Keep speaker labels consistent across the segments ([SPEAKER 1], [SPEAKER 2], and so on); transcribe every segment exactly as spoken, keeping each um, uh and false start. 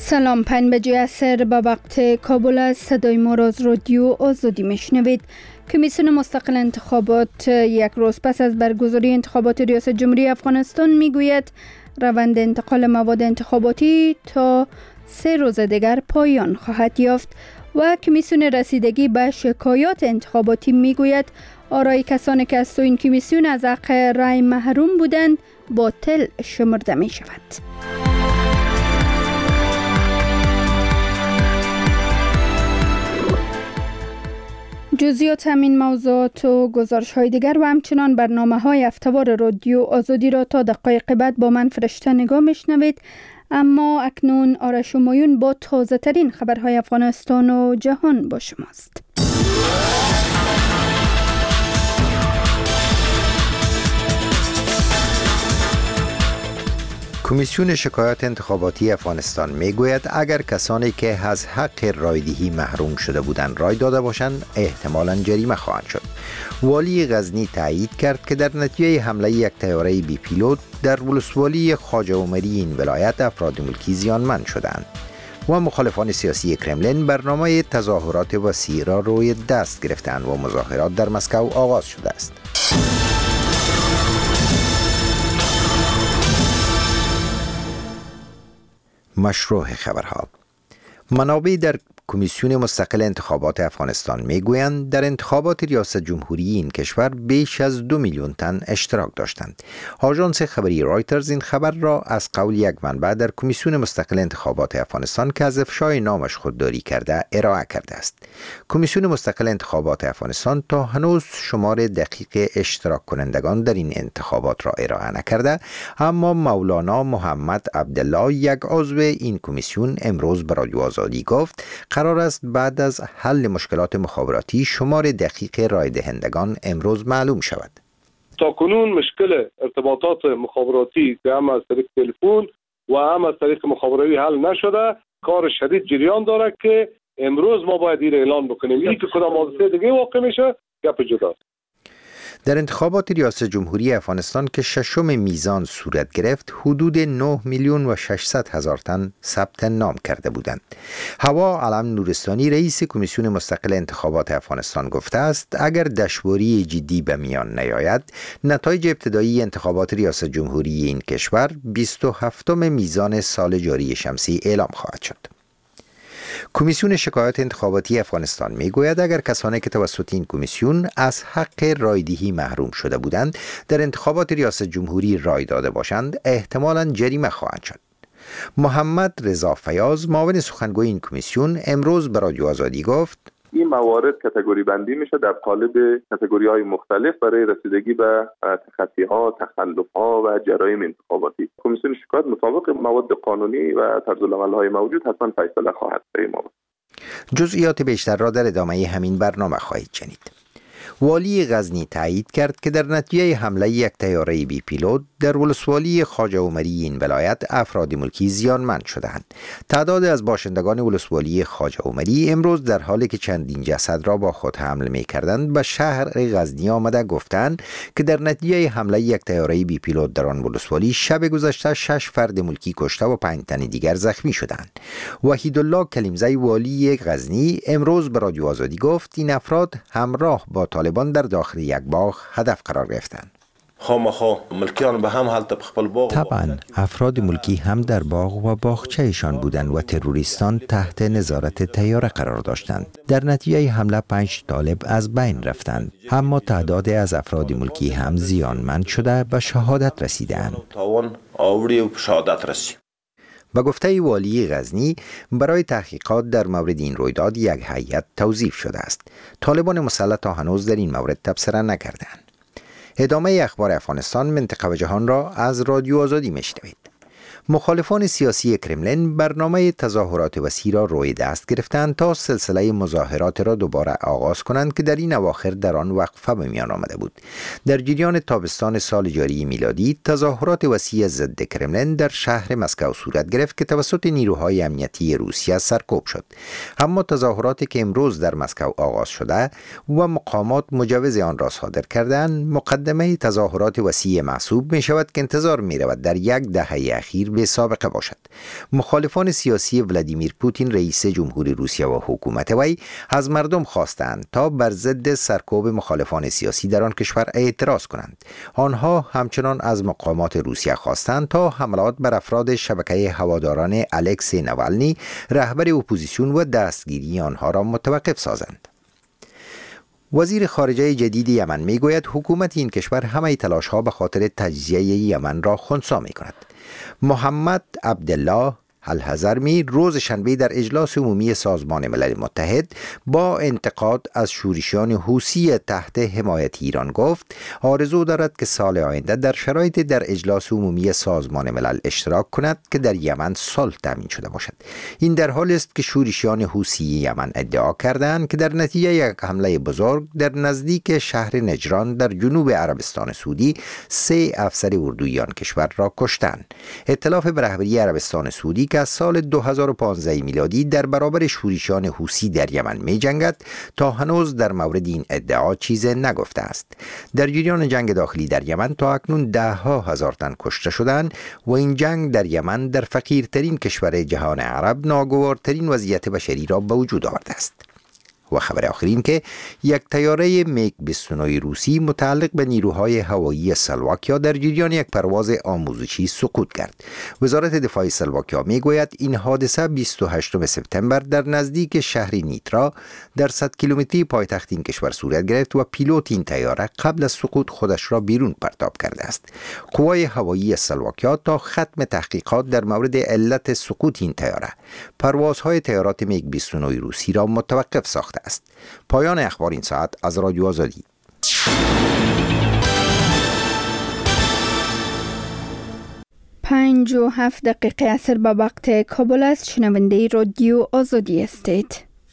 [SPEAKER 1] سلام، پنج بجه عصر با وقت کابل از صدای ما را از رادیو آزادی میشنوید. کمیسیون مستقل انتخابات یک روز پس از برگزاری انتخابات ریاست جمهوری افغانستان میگوید روند انتقال مواد انتخاباتی تا سه روز دیگر پایان خواهد یافت و کمیسیون رسیدگی به شکایات انتخاباتی میگوید آرای کسانی که از سوی این کمیسیون از حق رای محروم بودند باطل شمرده می شود. جزئیات همین موضوعات و گزارش های دیگر و همچنان برنامه های هفته‌وار رادیو آزادی را تا دقایق بعد با من فرشته نگاه میشنوید. اما اکنون آرش همایون با تازه ترین خبرهای افغانستان و جهان با شماست.
[SPEAKER 2] کمیسیون شکایات انتخاباتی افغانستان میگوید اگر کسانی که از حق رایدهی محروم شده بودند رای داده باشند احتمالاً جریمه خواهند شد. والی غزنی تایید کرد که در نتیجه حمله یک طیاره بی پیلوت در ولسوالی خواجه عمری این ولایت افراد ملکی زیانمند شدند. و مخالفان سیاسی کرملین برنامه تظاهرات وسیع را روی دست گرفتند و مظاهرات در مسکو آغاز شده است. مشروع خبرها. منابع در کمیسیون مستقل انتخابات افغانستان میگویند در انتخابات ریاست جمهوری این کشور بیش از دو میلیون تن اشتراک داشتند. آژانس خبری رایترز این خبر را از قول یک منبع در کمیسیون مستقل انتخابات افغانستان که از افشای نامش خودداری کرده ارائه کرده است. کمیسیون مستقل انتخابات افغانستان تا هنوز شمار دقیق اشتراک کنندگان در این انتخابات را ارائه نکرده، اما مولانا محمد عبدالله یک عضو این کمیسیون امروز به رادیو آزادی گفت قرار است بعد از حل مشکلات مخابراتی شمار دقیق رای دهندگان امروز معلوم شود.
[SPEAKER 3] تا کنون مشکل ارتباطات مخابراتی که هم از طریق تلفن و هم از طریق مخابراتی حل نشده، کار شدید جریان داره که امروز ما باید این اعلان بکنیم. این که کدام حادثه دیگه واقع میشه گپ جداست.
[SPEAKER 2] در انتخابات ریاست جمهوری افغانستان که ششم میزان صورت گرفت حدود نه میلیون و ششصد هزار تن ثبت نام کرده بودند. هوا علم نورستانی رئیس کمیسیون مستقل انتخابات افغانستان گفته است اگر دشواری جدی به میان نیاید نتایج ابتدایی انتخابات ریاست جمهوری این کشور بیست و هفتم میزان سال جاری شمسی اعلام خواهد شد. کمیسیون شکایات انتخاباتی افغانستان میگوید اگر کسانی که توسط این کمیسیون از حق رایدهی محروم شده بودند در انتخابات ریاست جمهوری رای داده باشند احتمالاً جریمه خواهند شد. محمد رضا فیاض معاون سخنگوی این کمیسیون امروز به رادیو آزادی گفت
[SPEAKER 4] این موارد کاتگوری بندی میشه در قالب کاتگوری های مختلف برای رسیدگی به تخطی ها، تخلف ها و جرایم انتخاباتی. کمیسیون شکایات مطابق مواد قانونی و طرز العمل های موجود حتما فیصله خواهد کرد.
[SPEAKER 2] جزئیات بیشتر را در ادامه همین برنامه خواهید شنید. والی غزنی تایید کرد که در نتیجه حمله یک طیاره بی پیلوت در ولسوالی خواجه عمری این ولایت افراد ملکی زیانمند شدند. تعداد از باشندگان ولسوالی خواجه عمری امروز در حالی که چندین جسد را با خود حمل می‌کردند به شهر غزنی آمده گفتند که در نتیجه حمله یک طیاره بی پیلوت در آن ولسوالی شب گذشته شش فرد ملکی کشته و پنج تن دیگر زخمی شدند. وحیدالله کلیمزی والی غزنی امروز به رادیو آزادی گفت این افراد همراه با طالبان در داخل یک باغ هدف قرار گرفتند. طبعا افراد ملکی هم در باغ و باغچه‌شان بودند و تروریستان تحت نظارت طیاره قرار داشتند. در نتیجه حمله پنج طالب از بین رفتند، اما تعداد از افراد ملکی هم زیانمند شده و شهادت رسیدند. با گفته والی غزنی برای تحقیقات در مورد این رویداد یک هیئت توظیف شده است. طالبان مسلح تا هنوز در این مورد تبصره نکردند. ادامه اخبار افغانستان، منطقه و جهان را از رادیو آزادی میشنوید. مخالفان سیاسی کرملین برنامه تظاهرات وسیع را روی دست گرفتند تا سلسله مظاهرات را دوباره آغاز کنند که در این اواخر در آن وقفه به میان آمده بود. در جریان تابستان سال جاری میلادی تظاهرات وسیع ضد کرملین در شهر مسکو صورت گرفت که توسط نیروهای امنیتی روسیه سرکوب شد. اما تظاهراتی که امروز در مسکو آغاز شده و مقامات مجوز آن را صادر کردند، مقدمه تظاهرات وسیع محسوب می شود که انتظار می رود در یک دهه اخیر بی سابقه باشد. مخالفان سیاسی ولادیمیر پوتین رئیس جمهوری روسیه و حکومت وی از مردم خواستند تا بر ضد سرکوب مخالفان سیاسی در آن کشور اعتراض کنند. آنها همچنان از مقامات روسیه خواستند تا حملات بر افراد شبکه هواداران الکسی نوالنی رهبر اپوزیسیون و دستگیری آنها را متوقف سازند. وزیر خارجه جدید یمن می گوید حکومت این کشور همه تلاش ها به خاطر تجزیه یمن را خنثی می کند. محمد عبدالله الحضرمی روز شنبه در اجلاس عمومی سازمان ملل متحد با انتقاد از شورشیان حوثی تحت حمایت ایران گفت آرزو دارد که سال آینده در شرایط در اجلاس عمومی سازمان ملل اشتراک کند که در یمن صلح تامین شده باشد. این در حالی است که شورشیان حوثی یمن ادعا کردند که در نتیجه یک حمله بزرگ در نزدیک شهر نجران در جنوب عربستان سعودی سه افسر اردویی آن کشور را کشتند. ائتلاف به رهبری عربستان سعودی که از سال دو هزار و پانزده میلادی در برابر شورشیان حوثی در یمن می جنگد تا هنوز در مورد این ادعا چیز نگفته است. در جریان جنگ داخلی در یمن تا اکنون ده ها هزار تن کشته شدند و این جنگ در یمن در فقیرترین کشور جهان عرب ناگوارترین وضعیت بشری را به وجود آورده است. و خبر آخرین که یک طیاره میگ بیست و نه روسی متعلق به نیروهای هوایی اسلواکیا در جریان یک پرواز آموزشی سقوط کرد. وزارت دفاع اسلواکیا میگوید این حادثه بیست و هشتم سپتامبر در نزدیک شهر نیترا در صد کیلومتری پایتخت این کشور صورت گرفت و پیلوت این طیاره قبل از سقوط خودش را بیرون پرتاب کرده است. قوای هوایی اسلواکیا تا ختم تحقیقات در مورد علت سقوط این طیاره پروازهای طیارات میگ بیست و نه روسی را متوقف ساخته است. پایان اخبار این ساعت از رادیو آزادی.
[SPEAKER 1] پنج و هفت دقیقه عصر به وقت کابل است. شنونده رادیو آزادی استید.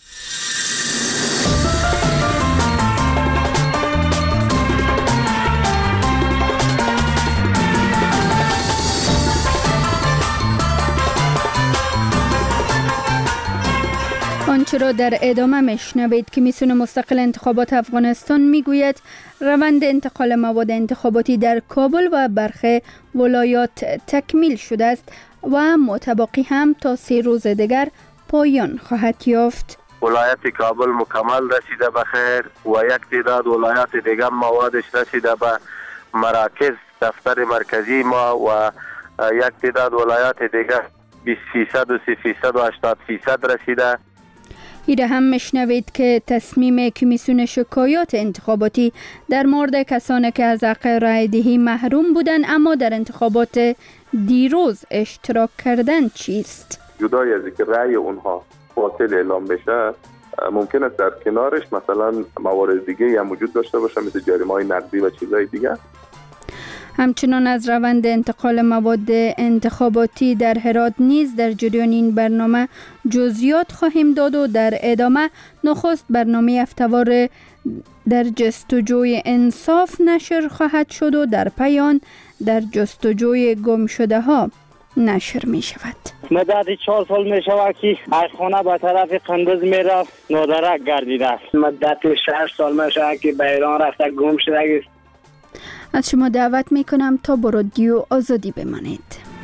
[SPEAKER 1] آنچه را در ادامه میشنوید که کمیسیون مستقل انتخابات افغانستان میگوید روند انتقال مواد انتخاباتی در کابل و برخی ولایات تکمیل شده است و متباقی هم تا سه روز دیگر پایان خواهد یافت.
[SPEAKER 5] ولایت کابل مکمل رسیده به خیر و یک تعداد ولایات دیگر موادش رسیده به مراکز دفتر مرکزی ما و یک تعداد ولایات دیگر بیست فیصد و سی فیصد و هشتاد فیصد رسیده.
[SPEAKER 1] ایره هم میشنوید که تصمیم کمیسیون شکایات انتخاباتی در مورد کسانی که از حق رای دهی محروم بودند اما در انتخابات دیروز اشتراک کردن چیست؟
[SPEAKER 4] جدای از اینکه رای اونها باطل اعلام بشه، ممکن است در کنارش مثلا موارد دیگه هم وجود داشته باشه مثل جریمه‌های نقدی و چیزهای دیگه.
[SPEAKER 1] همچنان از روند انتقال مواد انتخاباتی در هرات نیز در جریان این برنامه جزئیات خواهیم داد و در ادامه نخست برنامه هفته‌وار در جستجوی انصاف نشر خواهد شد و در پایان در جستجوی گم شده ها نشر می شود.
[SPEAKER 6] مدت چهار سال می شود که از خانه به طرف قندز می رفت نادرک گردیده است.
[SPEAKER 7] مدت شش سال می شود که به ایران رفته گم شده است.
[SPEAKER 1] از شما دعوت می کنم تا با رادیو آزادی بمانید.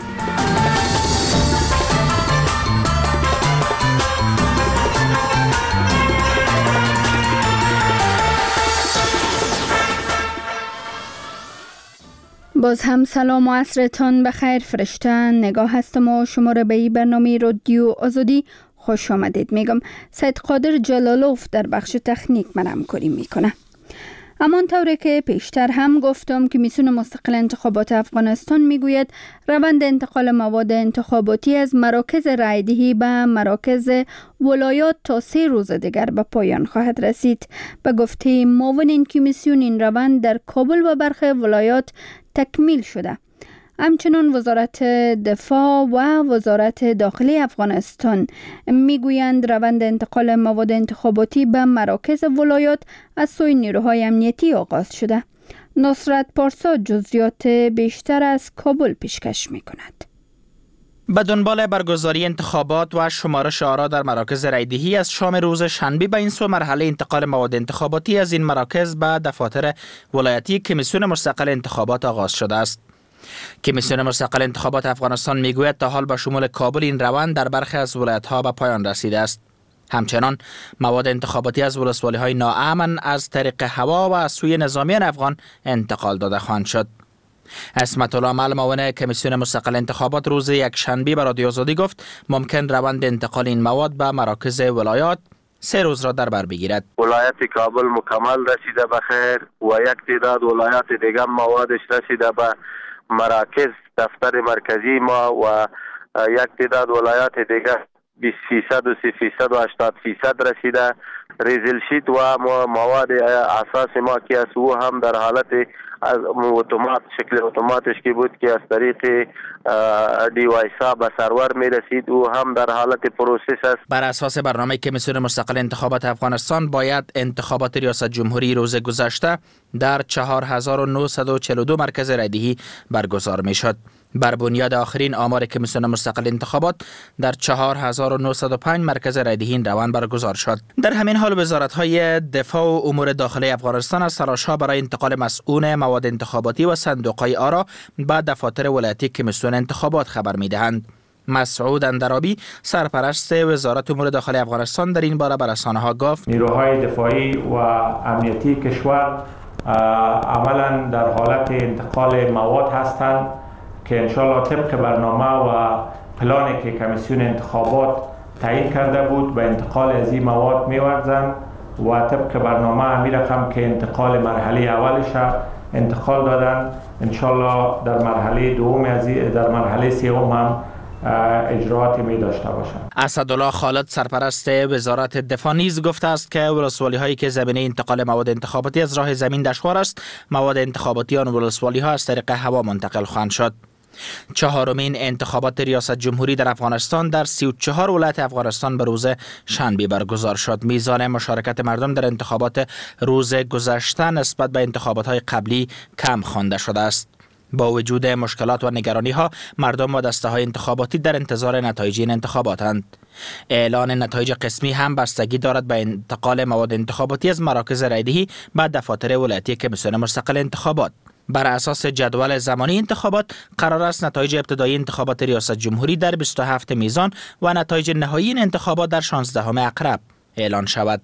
[SPEAKER 1] باز هم سلام و عصرتان بخیر فرشتن. نگاه هستم و شما را به این برنامه رادیو آزادی خوش آمدید میگم. سید قادر جلالوف در بخش تکنیک من همکاری میکنه. همان طوری که پیشتر هم گفتم که کمیسیون مستقل انتخابات افغانستان میگوید روند انتقال مواد انتخاباتی از مراکز رایدهی به مراکز ولایات تا سه روز دیگر به پایان خواهد رسید. به گفته معاون این کمیسیون این روند در کابل و برخی ولایات تکمیل شده. همچنان وزارت دفاع و وزارت داخلی افغانستان میگویند روند انتقال مواد انتخاباتی به مراکز ولایات از سوی نیروهای امنیتی آغاز شده. نصرت پارسا جزئیات بیشتر از کابل پیشکش میکند.
[SPEAKER 8] به دنبال برگزاری انتخابات و شمارش آرا در مراکز رایدهی از شام روز شنبه به این سو مرحله انتقال مواد انتخاباتی از این مراکز به دفاتر ولایتی کمیسیون مستقل انتخابات آغاز شده است. کمیسیون مستقل انتخابات افغانستان میگوید تا حال به شمول کابل این روند در برخی از ولایت‌ها به پایان رسیده است. همچنان مواد انتخاباتی از ولسوالی‌های ناامن از طریق هوا و از سوی نظامیان افغان انتقال داده خواهند شد. اسمت الله مل معاون کمیسیون مستقل انتخابات روز یک شنبه به رادیو آزادی گفت ممکن روند انتقال این مواد به مراکز ولایات سه روز را در بر بگیرد.
[SPEAKER 5] ولایت کابل مکمل رسیده به خیر و یک تعداد ولایات دیگر موادش رسیده به مراکز دفتر مرکزی ما و یک تعداد ولایات دیگر بیست فیصد و سی فیصد و هشتاد فیصد رسیده. ریزل شیت و مواد اساس ما که از او هم در حالت از اتومات شکل اتوماتش که بود که از طریق دی وایسا به سرور می رسید او هم در حالت پروسس است.
[SPEAKER 8] بر اساس برنامه کمیسیون مستقل انتخابات افغانستان باید انتخابات ریاست جمهوری روز گذشته در چهار هزار و نهصد و چهل و دو مرکز رایدهی برگزار می شد. بر بنیاد آخرین آمار کمیسیون مستقل انتخابات در چهار هزار و نهصد و پنج مرکز رایدهی این روند برگزار شد. در همین حال وزارت‌های دفاع و امور داخلی افغانستان از تلاش‌ها برای انتقال مسئول مواد انتخاباتی و صندوق‌های آرا به دفاتر ولایتی کمیسیون انتخابات خبر می‌دهند. مسعود اندرابی سرپرست وزارت امور داخلی افغانستان در این باره به رسانه‌ها گفت
[SPEAKER 9] نیروهای دفاعی و امنیتی کشور عملاً در حالت انتقال مواد هستند که انشالله طبق برنامه و پلانی که کمیسیون انتخابات تعیین کرده بود به انتقال از این مواد می‌ورزند و طبق برنامه امی رقم که انتقال مرحله اولش انتقال دادن انشالله در مرحله دوم از در مرحله سوم هم اجراعات می داشته باشند.
[SPEAKER 8] اسدالله خالد سرپرست وزارت دفاع نیز گفته است که ولسوالی هایی که زمینه انتقال مواد انتخاباتی از راه زمین دشوار است مواد انتخاباتی آن ولسوالی ها از طریق هوا منتقل خواهند شد. چهارمین انتخابات ریاست جمهوری در افغانستان در سی و چهار ولایت افغانستان به روز شنبه برگزار شد. میزان مشارکت مردم در انتخابات روز گذشته نسبت به انتخابات قبلی کم خوانده شده است. با وجود مشکلات و نگرانی ها مردم و دسته های انتخاباتی در انتظار نتایج این انتخاباتند. اعلان نتایج قسمی هم بستگی دارد به انتقال مواد انتخاباتی از مراکز رایدهی به دفاتر ولایتی کمیسیون مستقل انتخابات. بر اساس جدول زمانی انتخابات قرار است نتایج ابتدایی انتخابات ریاست جمهوری در بیست و هفتم میزان و نتایج نهایی این انتخابات در شانزدهم عقرب اعلان شود.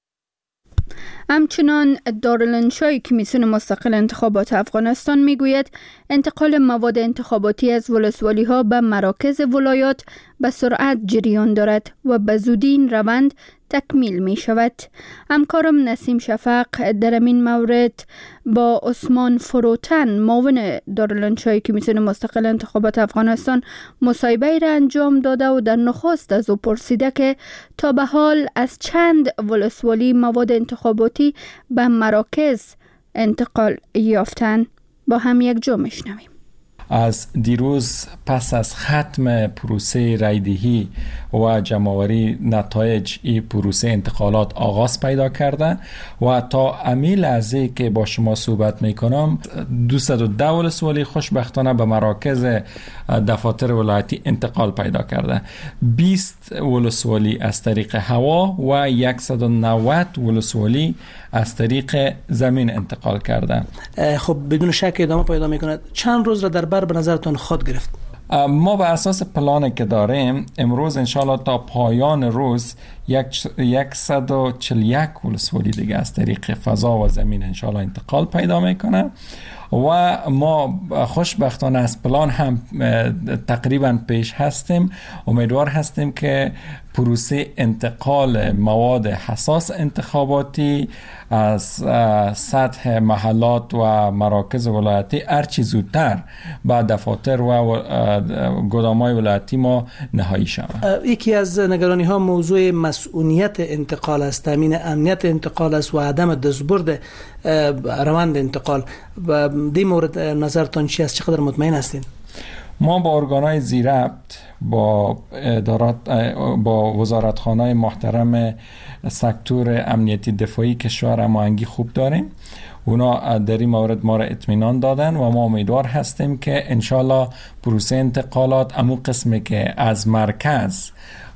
[SPEAKER 1] همچنان دارالانشای کمیسیون مستقل انتخابات افغانستان میگوید انتقال مواد انتخاباتی از ولسوالی ها به مراکز ولایات به سرعت جریان دارد و به زودی این روند تکمیل می شود. همکارم نسیم شفق در این مورد با عثمان فروتن معاون دارالانشای کمیسیون مستقل انتخابات افغانستان مصاحبه را انجام داده و در نخست از او پرسیده که تا به حال از چند ولسوالی مواد انتخاباتی به مراکز انتقال یافتند. با هم یک جا میشنویم.
[SPEAKER 10] از دیروز پس از ختم پروسه رایدهی و جمع‌آوری نتایج این پروسه انتقالات آغاز پیدا کرده و تا امی لحظه که با شما صحبت میکنم دویست و ده ولسوالی خوشبختانه به مراکز دفاتر ولایتی انتقال پیدا کرده. بیست ولسوالی از طریق هوا و صد و نود ولسوالی از طریق زمین انتقال کرده.
[SPEAKER 11] خب بدون شک ادامه پیدا میکنه. چند روز را در بر به نظرتون خود گرفت؟
[SPEAKER 10] ما به اساس پلانی که داریم امروز انشالله تا پایان روز صد و چهل و یک ولسوالی دیگه از طریق فضا و زمین انشالله انتقال پیدا میکنه و ما خوشبختانه از پلان هم تقریبا پیش هستیم. امیدوار هستیم که پروسه انتقال مواد حساس انتخاباتی از سطح محلات و مراکز ولایتی هرچی زودتر به دفاتر و گدامای ولایتی ما نهایی شود.
[SPEAKER 11] یکی از نگرانی ها موضوع مسئولیت انتقال است، تامین امنیت انتقال است و عدم دستبرد روند انتقال. در مورد نظرتان چی است؟ چقدر مطمئن هستین؟
[SPEAKER 10] ما با ارگانهای زیربط با ادارات با وزارتخانه‌های محترم سکتور امنیتی دفاعی کشور هماهنگی خوب داریم. اونا در این مورد ما را اطمینان دادن و ما امیدوار هستیم که انشالله پروسه انتقالات امو قسمی که از مرکز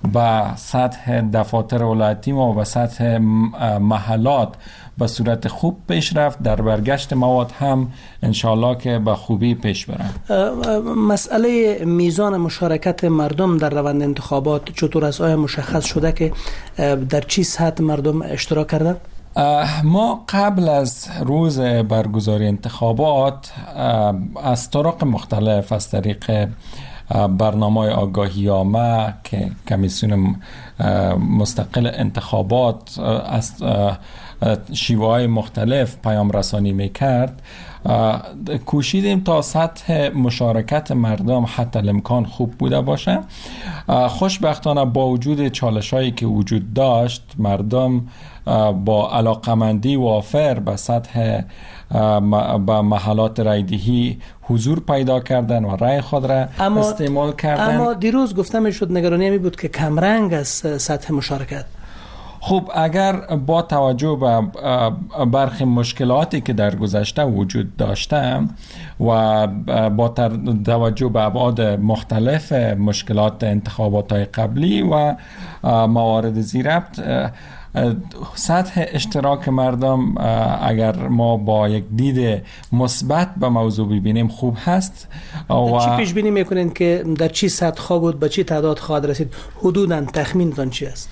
[SPEAKER 10] به سطح دفاتر ولایتی ما و به سطح محلات به صورت خوب پیش رفت. در برگشت مواد هم انشالله که به خوبی پیش برن.
[SPEAKER 11] مسئله میزان مشارکت مردم در روند انتخابات چطور است؟ آیا مشخص شده که در چی سطح مردم اشتراک کردن؟
[SPEAKER 10] ما قبل از روز برگزاری انتخابات از طرق مختلف، از طریق برنامه آگاهی‌نامه که کمیسیون مستقل انتخابات از شیوه‌های مختلف پیام رسانی میکرد، کوشیدیم تا سطح مشارکت مردم حتی الامکان خوب بوده باشه. خوشبختانه با وجود چالش‌هایی که وجود داشت، مردم با علاقمندی وافر به سطح به محلات رایدهی حضور پیدا کردن و رای خود را
[SPEAKER 11] اما
[SPEAKER 10] استعمال کردن.
[SPEAKER 11] اما دیروز گفته می شد نگرانی می بود که کمرنگ است سطح مشارکت.
[SPEAKER 10] خب اگر با توجه به برخی مشکلاتی که در گذشته وجود داشته و با توجه به ابعاد مختلف مشکلات انتخابات های قبلی و موارد زیربط، سطح اشتراک مردم اگر ما با یک دید مثبت به موضوع ببینیم خوب هست.
[SPEAKER 11] و چی پیش بینی میکنین که در چی سطح خواهد بود، به چی تعداد خواهد رسید؟ حدوداً تخمینتان چی است؟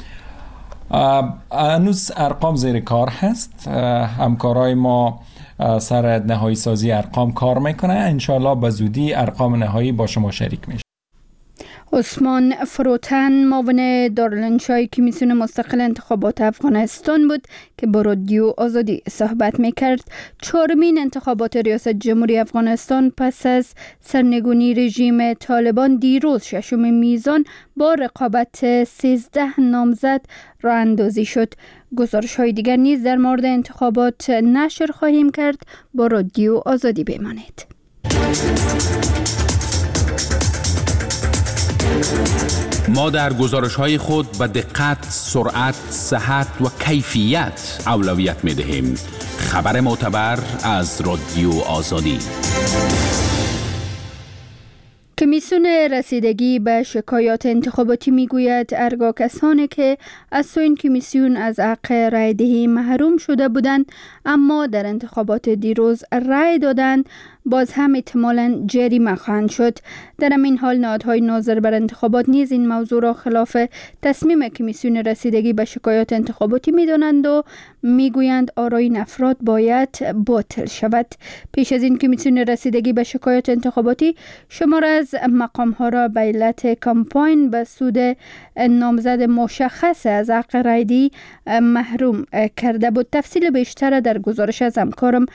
[SPEAKER 10] هنوز ارقام زیر کار هست. همکارای ما سر نهایی سازی ارقام کار میکنه. انشالله به زودی ارقام نهایی با شما شریک میشه.
[SPEAKER 1] عثمان فروتن، معاون دارالانشای کمیسیون مستقل انتخابات افغانستان بود که با رادیو آزادی صحبت میکرد. چهارمین انتخابات ریاست جمهوری افغانستان پس از سرنگونی رژیم طالبان دیروز ششم میزان با رقابت سیزده نامزد راه اندازی شد. گزارش های دیگر نیز در مورد انتخابات نشر خواهیم کرد. با رادیو آزادی بمانید.
[SPEAKER 12] ما در گزارش‌های خود به دقت، سرعت، صحت و کیفیت اولویت می‌دهیم. خبر معتبر از رادیو آزادی.
[SPEAKER 1] کمیسیون رسیدگی به شکایات انتخاباتی میگوید ارگاه کسانی که از سوی این کمیسیون از حق رای دهی محروم شده بودند اما در انتخابات دیروز رای دادند باز هم احتمالاً جریمه خواهند شد. در همین حال نهادهای ناظر بر انتخابات نیز این موضوع را خلاف تصمیم کمیسیون رسیدگی به شکایات انتخاباتی می‌دانند و میگویند آرای این افراد باید باطل شود. پیش از این کمیسیون رسیدگی به شکایات انتخاباتی شمار از مقام‌ها را به علت کمپاین به سود نامزد مشخص از حق رای دهی محروم کرده بود. تفصیل بیشتر در گزارش از همکارم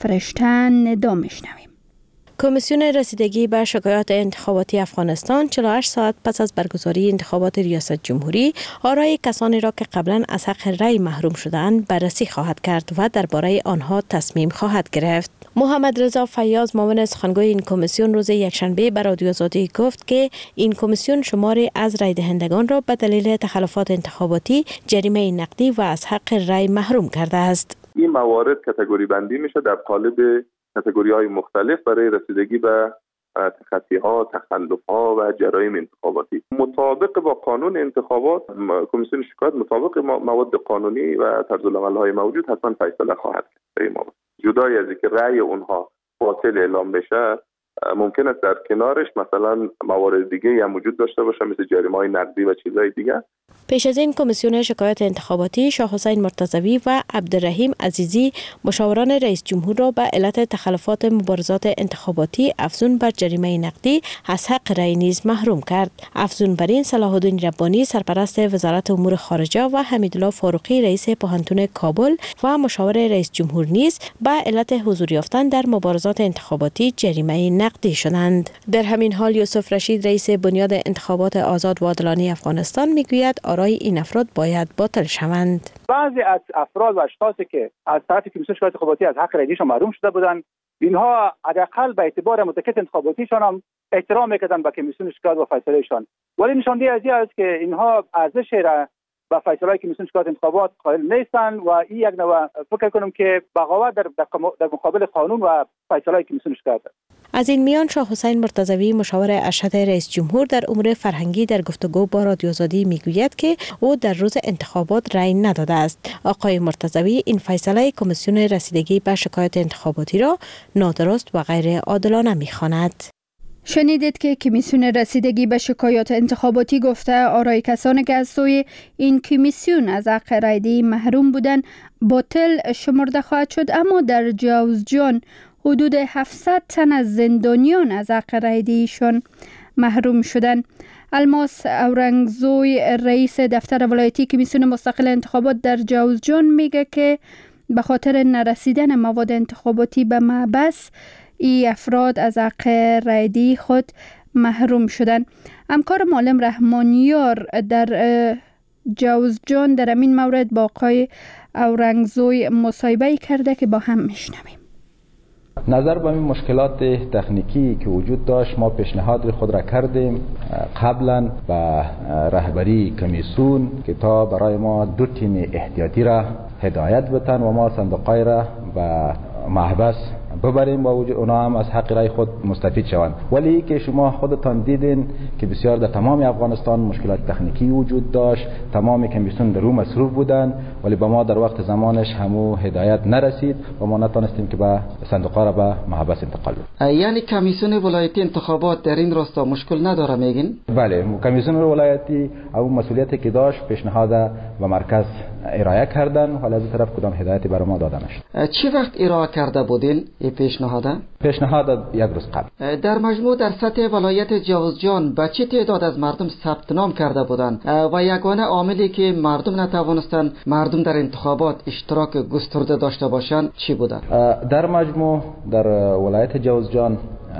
[SPEAKER 1] فرشتن ندا میشنویم.
[SPEAKER 13] کمیسیون رسیدگی به شکایات انتخاباتی افغانستان چهل و هشت ساعت پس از برگزاری انتخابات ریاست جمهوری آرای کسانی را که قبلا از حق رای محروم شدند بررسی خواهد کرد و درباره آنها تصمیم خواهد گرفت. محمد رضا فیاض، معاون سخنگوی این کمیسیون، روز یکشنبه به رادیو آزادی گفت که این کمیسیون شماری از رای دهندگان را به دلیل تخلفات انتخاباتی جریمه نقدی و از حق رای محروم کرده است.
[SPEAKER 4] این موارد کاتگوری بندی میشه در قالب کاتگوری‌های مختلف برای رسیدگی به تخطی‌ها، تخلف‌ها و جرایم انتخاباتی. مطابق با قانون انتخابات، کمیسیون شکایت مطابق مواد قانونی و طرزالعمل‌های موجود حتما فیصله خواهد کرد. ما جدای از اینکه رأی اونها باطل اعلام بشه، ممکن است در کنارش مثلا موارد دیگه هم وجود داشته باشه مثل جریمه‌های نقدی و چیزهای دیگه.
[SPEAKER 13] پیش از این کمیسیون شکایات انتخاباتی شاه حسین مرتضوی و عبدالرحیم عزیزی مشاوران رئیس جمهور را به علت تخلفات مبارزات انتخاباتی افزون بر جریمه نقدی از حق رای نیز محروم کرد. افزون بر این صلاح الدین ربانی سرپرست وزارت امور خارجه و حمیدالله فاروقی رئیس پوهنتون کابل و مشاور رئیس جمهور نیز به علت حضور یافتن در مبارزات انتخاباتی جریمه نقدی شدند. در همین حال یوسف رشید رئیس بنیاد انتخابات آزاد و عادلانه افغانستان میگوید آرای این افراد باید باطل شوند.
[SPEAKER 14] بعضی از افراد و اشخاصی که از طرف کمیسیون شکایات انتخاباتی از حق رای‌دهیشان محروم شده بودند، اینها حداقل به اعتبار مدت انتخاباتیشان هم احترام میکردند به کمیسیون شکایات و فیصلهشان، ولی نشانده از این است که اینها ارزش را به فیصله کمیسیون شکایات انتخابات قائل نیستند و این یک نوع فکر کنم که بغاوت در در مقابل قانون و فیصله کمیسیون شکایات است.
[SPEAKER 13] از این میان شاه حسین مرتضوی مشاور ارشد رئیس جمهور در امور فرهنگی در گفتگو با رادیو آزادی میگوید که او در روز انتخابات رأی نداده است. آقای مرتضوی این فیصله کمیسیون رسیدگی به شکایات انتخاباتی را نادرست و غیر عادلانه می‌خواند.
[SPEAKER 1] شنیدید که کمیسیون رسیدگی به شکایات انتخاباتی گفته آرای کسانی که از سوی این کمیسیون از حق رایدهی محروم بودند باطل شمرده خواهد شد، اما در جوزجان حدود هفتصد تن از زندانیان از حق رایدهیشان محروم شدند. الماس اورنگزوی رئیس دفتر ولایتی کمیسیون مستقل انتخابات در جوزجان میگه که به خاطر نرسیدن مواد انتخاباتی به محبس ای افراد از حق رایدهی خود محروم شدند. همکار معلم رحمانیار در جوزجان در این مورد با آقای اورنگزوی مصاحبه کرده که با هم میشنویم.
[SPEAKER 15] نظر به این مشکلات تکنیکی که وجود داشت ما پیشنهاد خود را کردیم قبلا به رهبری کمیسیون که تا برای ما دو تیم احتیاطی را هدایت بتن و ما صندوقای را به محبس ببریم با وجود اونا هم از حق رای خود مستفید شوند. ولی که شما خودتان دیدین که بسیار در تمام افغانستان مشکلات تکنیکی وجود داشت، تمام کمیسیون در رو مصروف بودند ولی به ما در وقت زمانش همو هدایت نرسید و ما نتونستیم که به صندوق را به محبس انتقال بدیم.
[SPEAKER 16] یعنی کمیسیون ولایتی انتخابات در این راستا مشکل نداره میگین؟
[SPEAKER 15] بله، کمیسیون ولایتی اون مسئولیتی که داشت پیشنهاد به مرکز ارائه کردن ولی از این طرف کدام هدایتی برای ما داده نشد.
[SPEAKER 16] چه وقت ارائه کرده بودین این پیشنهاد؟
[SPEAKER 15] پیشنهاد یک روز قبل.
[SPEAKER 16] در مجموع در سطح ولایت جوزجان به چه تعداد از مردم ثبت نام کرده بودند و یگانه عاملی که مردم نتوانستند مردم در انتخابات اشتراک گسترده داشته باشند چی بوده؟
[SPEAKER 15] در مجموع در ولایت جوزجان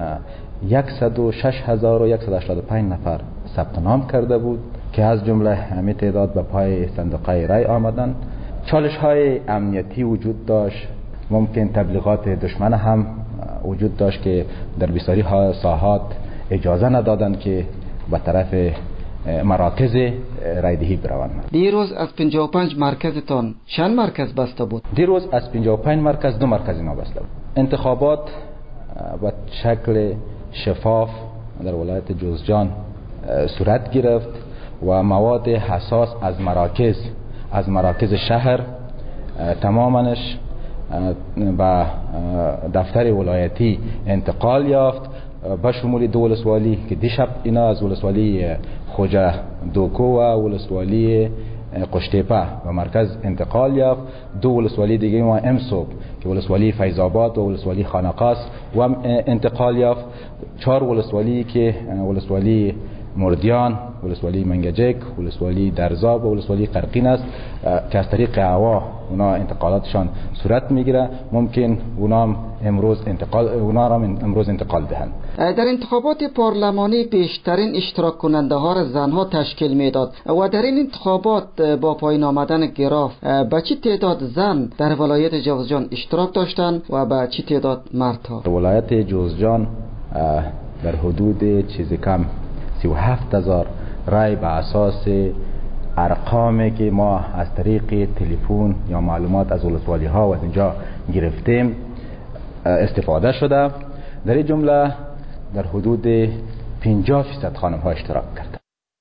[SPEAKER 15] صد و شش هزار و صد و هشتاد و پنج نفر ثبت نام کرده بود که از جمله همه تعداد به پای صندوقهای رای آمدند. چالش های امنیتی وجود داشت، ممکن تبلیغات دشمن هم وجود داشت که در بسیاری ها ساحات اجازه ندادند که به طرف مراکز رایدهی بروند.
[SPEAKER 16] دیروز از پنجاه و پنج مرکزتان چند مرکز بسته بود؟
[SPEAKER 15] دیروز از پنجاه و پنج مرکز دو مرکز نابسته بود. انتخابات به شکل شفاف در ولایت جوزجان صورت گرفت و مواد حساس از مراکز از مراکز شهر تماماًش به دفتر ولایتی انتقال یافت به شمول دو ولسوالی که دیشب اینا از ولسوالی خوجه دوکو و ولسوالی قشتیپه و مرکز انتقال یافت. دو ولسوالی دیگه ما امصبح که ولسوالی فیض‌آباد و ولسوالی خانقاس و انتقال یافت. چهار ولسوالی که ولسوالی مردیان، ولسوالی منگجک، ولسوالی درزاب و ولسوالی قرقین است که از طریق هوا اونا انتقالاتشان صورت میگیره. ممکن اونا هم امروز انتقال اونا را امروز انتقال دهند.
[SPEAKER 16] در انتخابات پارلمانی بیشترین اشتراک کننده ها را زنها تشکیل میداد و در این انتخابات با پایین آمدن گراف به چه تعداد زن در ولایت جوزجان اشتراک داشتند و به چه تعداد مردها؟
[SPEAKER 15] ولایت جوزجان در حدود چیزی کم سی و هفت هزار رای به اساس ارقامی که ما از طریق تلفن یا معلومات از ولسوالی ها و از اینجا گرفتیم استفاده شده. در این جمله در حدود پنجاه فیصد خانم ها اشتراک کرده.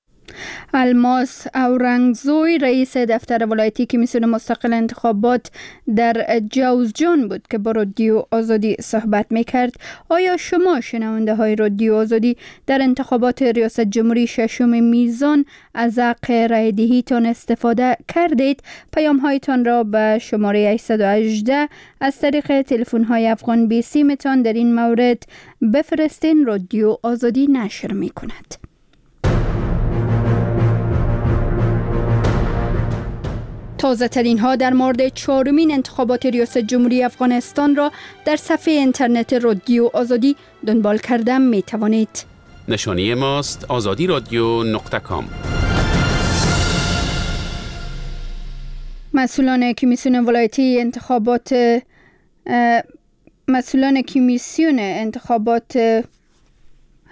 [SPEAKER 1] الماس اورنگزوی رئیس دفتر ولایتی کمیسیون مستقل انتخابات در جوزجان بود که با رادیو آزادی صحبت میکرد. آیا شما شنونده های رادیو آزادی در انتخابات ریاست جمهوری ششم میزان از حق رای دهیتان استفاده کردید؟ پیام هایتان را به شماره هشتصد و هجده از طریق تلفن های افغان بی سیمتان در این مورد بفرستین. رادیو آزادی نشر میکند. تازه ترین ها در مورد چهارمین انتخابات ریاست جمهوری افغانستان را در صفحه اینترنت رادیو آزادی دنبال کرده می توانید.
[SPEAKER 12] نشانی ماست آزادی رادیو نقطه کام.
[SPEAKER 1] مسئولان کمیسیون ولایتی انتخابات مسئولان کمیسیون انتخابات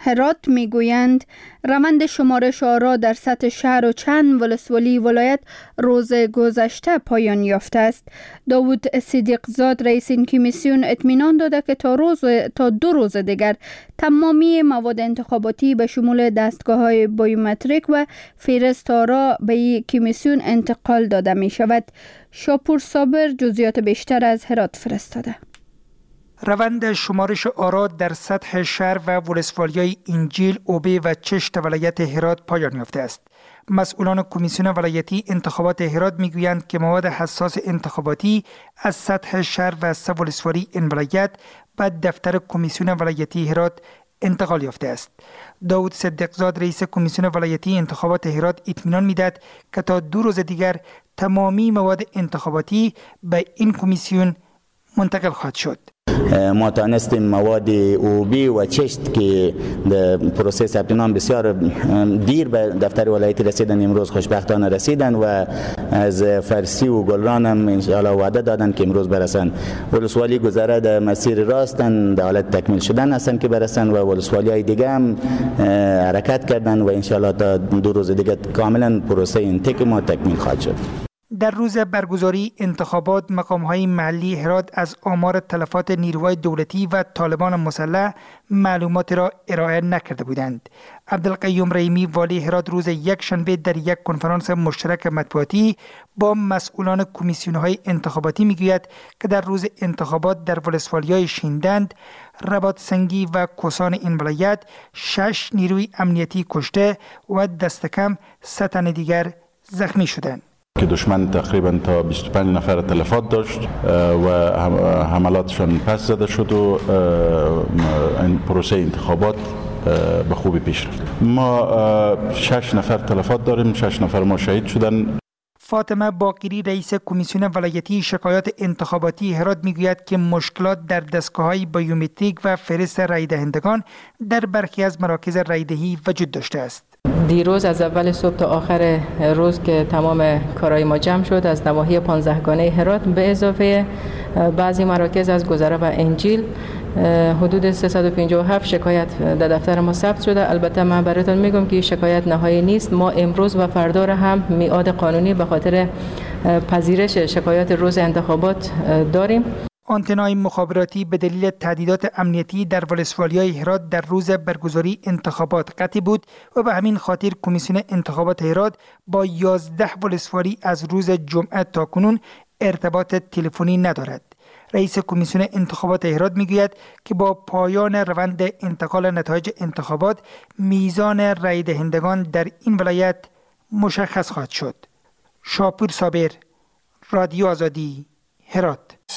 [SPEAKER 1] هرات میگویند روند شمارش آرا در سطح شهر و چند ولسوالی ولایت روز گذشته پایان یافته است. داوود صدیق زاد رئیس این کمیسیون اطمینان داده که تا روز تا دو روز دیگر تمامی مواد انتخاباتی به شمول دستگاه‌های بایومتریک و فهرست آرا به این کمیسیون انتقال داده می شود. شاپور صابر جزئیات بیشتر از هرات فرستاده.
[SPEAKER 17] روند شمارش آرا در سطح شهر و ولسوالی‌های انجیل، اوبه و چشت ولایت هرات پایان یافته است. مسئولان کمیسیون ولایتی انتخابات هرات میگویند که مواد حساس انتخاباتی از سطح شهر و سه ولسوالی این ولایت به دفتر کمیسیون ولایتی هرات انتقال یافته است. داوود صدیق زاد رئیس کمیسیون ولایتی انتخابات هرات اطمینان میداد که تا دو روز دیگر تمامی مواد انتخاباتی به این کمیسیون منتقل خواهد شد.
[SPEAKER 18] ما تانستیم مواد اوبی و چشت که پروسه ثبت نام بسیار دیر به دفتر ولایتی رسیدن، امروز خوشبختانه رسیدن و از فرسی و گلران هم انشاءالله وعده دادن که امروز برسن. ولسوالی گذره در مسیر راستن، در حالت تکمیل شدن هستن که برسن و ولسوالی های دیگه هم حرکت کردن و انشاءالله تا دو روز دیگه کاملا پروسه اینتک ما تکمیل خواهد شد.
[SPEAKER 17] در روز برگزاری انتخابات مقام‌های محلی هرات از آمار تلفات نیروهای دولتی و طالبان مسلح معلومات را ارائه نکرده بودند. عبدالقیوم رحیمی والی هرات روز یک شنبه در یک کنفرانس مشترک مطبوعاتی با مسئولان کمیسیون‌های انتخاباتی میگوید که در روز انتخابات در ولسوالی‌های شیندند، رباط سنگی و کوسان این ولایت شش نیروی امنیتی کشته و دست کم سه تن دیگر زخمی شدند.
[SPEAKER 19] که دشمن تقریبا تا بیست و پنج نفر تلفات داشت و حملاتشان پس زده شد و این پروسه انتخابات به خوبی پیش رفت. ما شش نفر تلفات داریم، شش نفر ما شهید شدن.
[SPEAKER 17] فاطمه باقری رئیس کمیسیون ولایتی شکایات انتخاباتی هرات میگوید که مشکلات در دستگاه‌های بایومتریک و فهرست رای دهندگان در برخی از مراکز رایدهی وجود داشته است.
[SPEAKER 20] دیروز از اول صبح تا آخر روز که تمام کارهای ما جمع شد، از نواحی پانزده گانه هرات به اضافه بعضی مراکز از گذره و انجیل حدود سیصد و پنجاه و هفت شکایت در دفتر ما ثبت شده. البته من براتون میگم که شکایت نهایی نیست. ما امروز و فردا هم میعاد قانونی به خاطر پذیرش شکایات روز انتخابات داریم.
[SPEAKER 17] آنتنای مخابراتی به دلیل تهدیدات امنیتی در ولسوالی‌های هرات در روز برگزاری انتخابات قطع بود و به همین خاطر کمیسیون انتخابات هرات با یازده ولسوالی از روز جمعه تا کنون ارتباط تلفنی ندارد. رئیس کمیسیون انتخابات هرات میگوید که با پایان روند انتقال نتایج انتخابات میزان رای دهندگان در این ولایت مشخص خواهد شد. شاپور صابر، رادیو آزادی، هرات.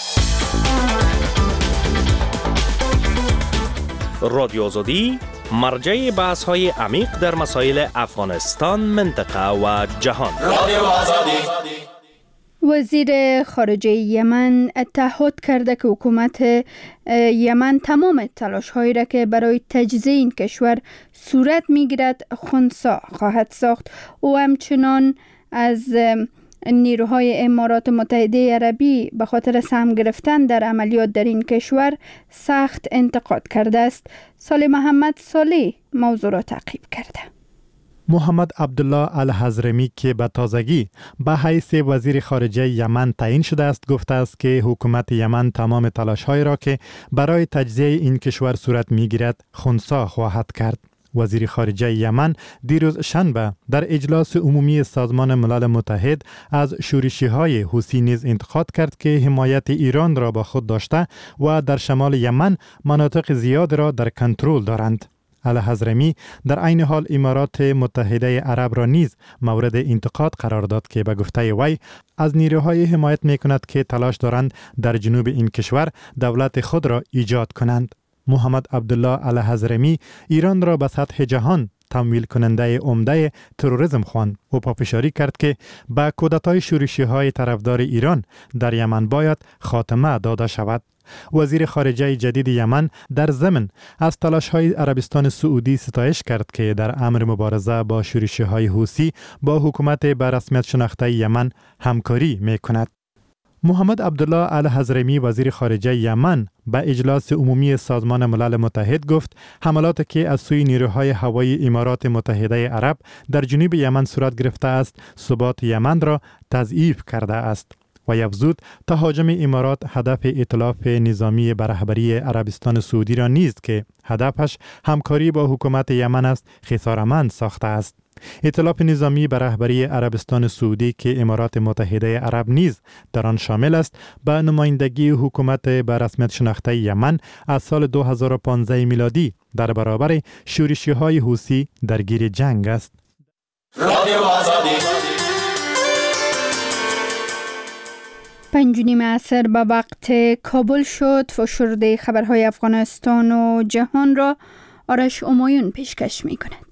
[SPEAKER 21] رادیو آزادی مرجع بحث های عمیق در مسائل افغانستان، منطقه و جهان. رادیو آزادی.
[SPEAKER 1] وزیر خارجه یمن تعهد کرده که حکومت یمن تمام تلاش‌هایی را که برای تجزیه این کشور صورت می‌گیرد خنثی خواهد ساخت و همچنان از نیروهای امارات متحده عربی به خاطر سهم گرفتن در عملیات در این کشور سخت انتقاد کرده است. صالح محمد صالح موضوع را تعقیب کرده.
[SPEAKER 22] محمد عبدالله الحضرمی که به تازگی به حیث وزیر خارجه یمن تعیین شده است گفته است که حکومت یمن تمام تلاش‌هایی را که برای تجزیه این کشور صورت می‌گیرد خنثی خواهد کرد. وزیر خارجه یمن دیروز شنبه در اجلاس عمومی سازمان ملل متحد از شورشی‌های حوثی نیز انتقاد کرد که حمایت ایران را با خود داشته و در شمال یمن مناطق زیاد را در کنترل دارند. الحضرمی در عین حال امارات متحده عرب را نیز مورد انتقاد قرار داد که به گفته وی از نیروهای حمایت می‌کند که تلاش دارند در جنوب این کشور دولت خود را ایجاد کنند. محمد عبدالله الحضرمی ایران را به سطح جهان تمویل کننده عمده تروریسم خواند و پافشاری کرد که به کودتای شورشی‌های طرفدار ایران در یمن باید خاتمه داده شود. وزیر خارجه جدید یمن در ضمن از تلاش‌های عربستان سعودی ستایش کرد که در امر مبارزه با شورشی‌های حوثی با حکومت به رسمیت شناخته یمن همکاری می‌کند. محمد عبدالله الحضرمی وزیر خارجه یمن به اجلاس عمومی سازمان ملل متحد گفت حملاتی که از سوی نیروهای هوایی امارات متحده عرب در جنوب یمن صورت گرفته است ثبات یمن را تضعیف کرده است و افزود تهاجم امارات هدف ائتلاف نظامی به رهبری عربستان سعودی را نیست که هدفش همکاری با حکومت یمن است خسارتمند ساخته است. ائتلاف نظامی به رهبری عربستان سعودی که امارات متحده عرب نیز در آن شامل است به نمایندگی حکومت به رسمیت شناخته یمن از سال دو هزار و پانزده میلادی در برابر شورشی‌های حوثی درگیر جنگ است.
[SPEAKER 1] رادیو آزادی پنج و نیم عصر به وقت کابل شد. فشرده خبرهای افغانستان و جهان را آرش امایون پیشکش می کند.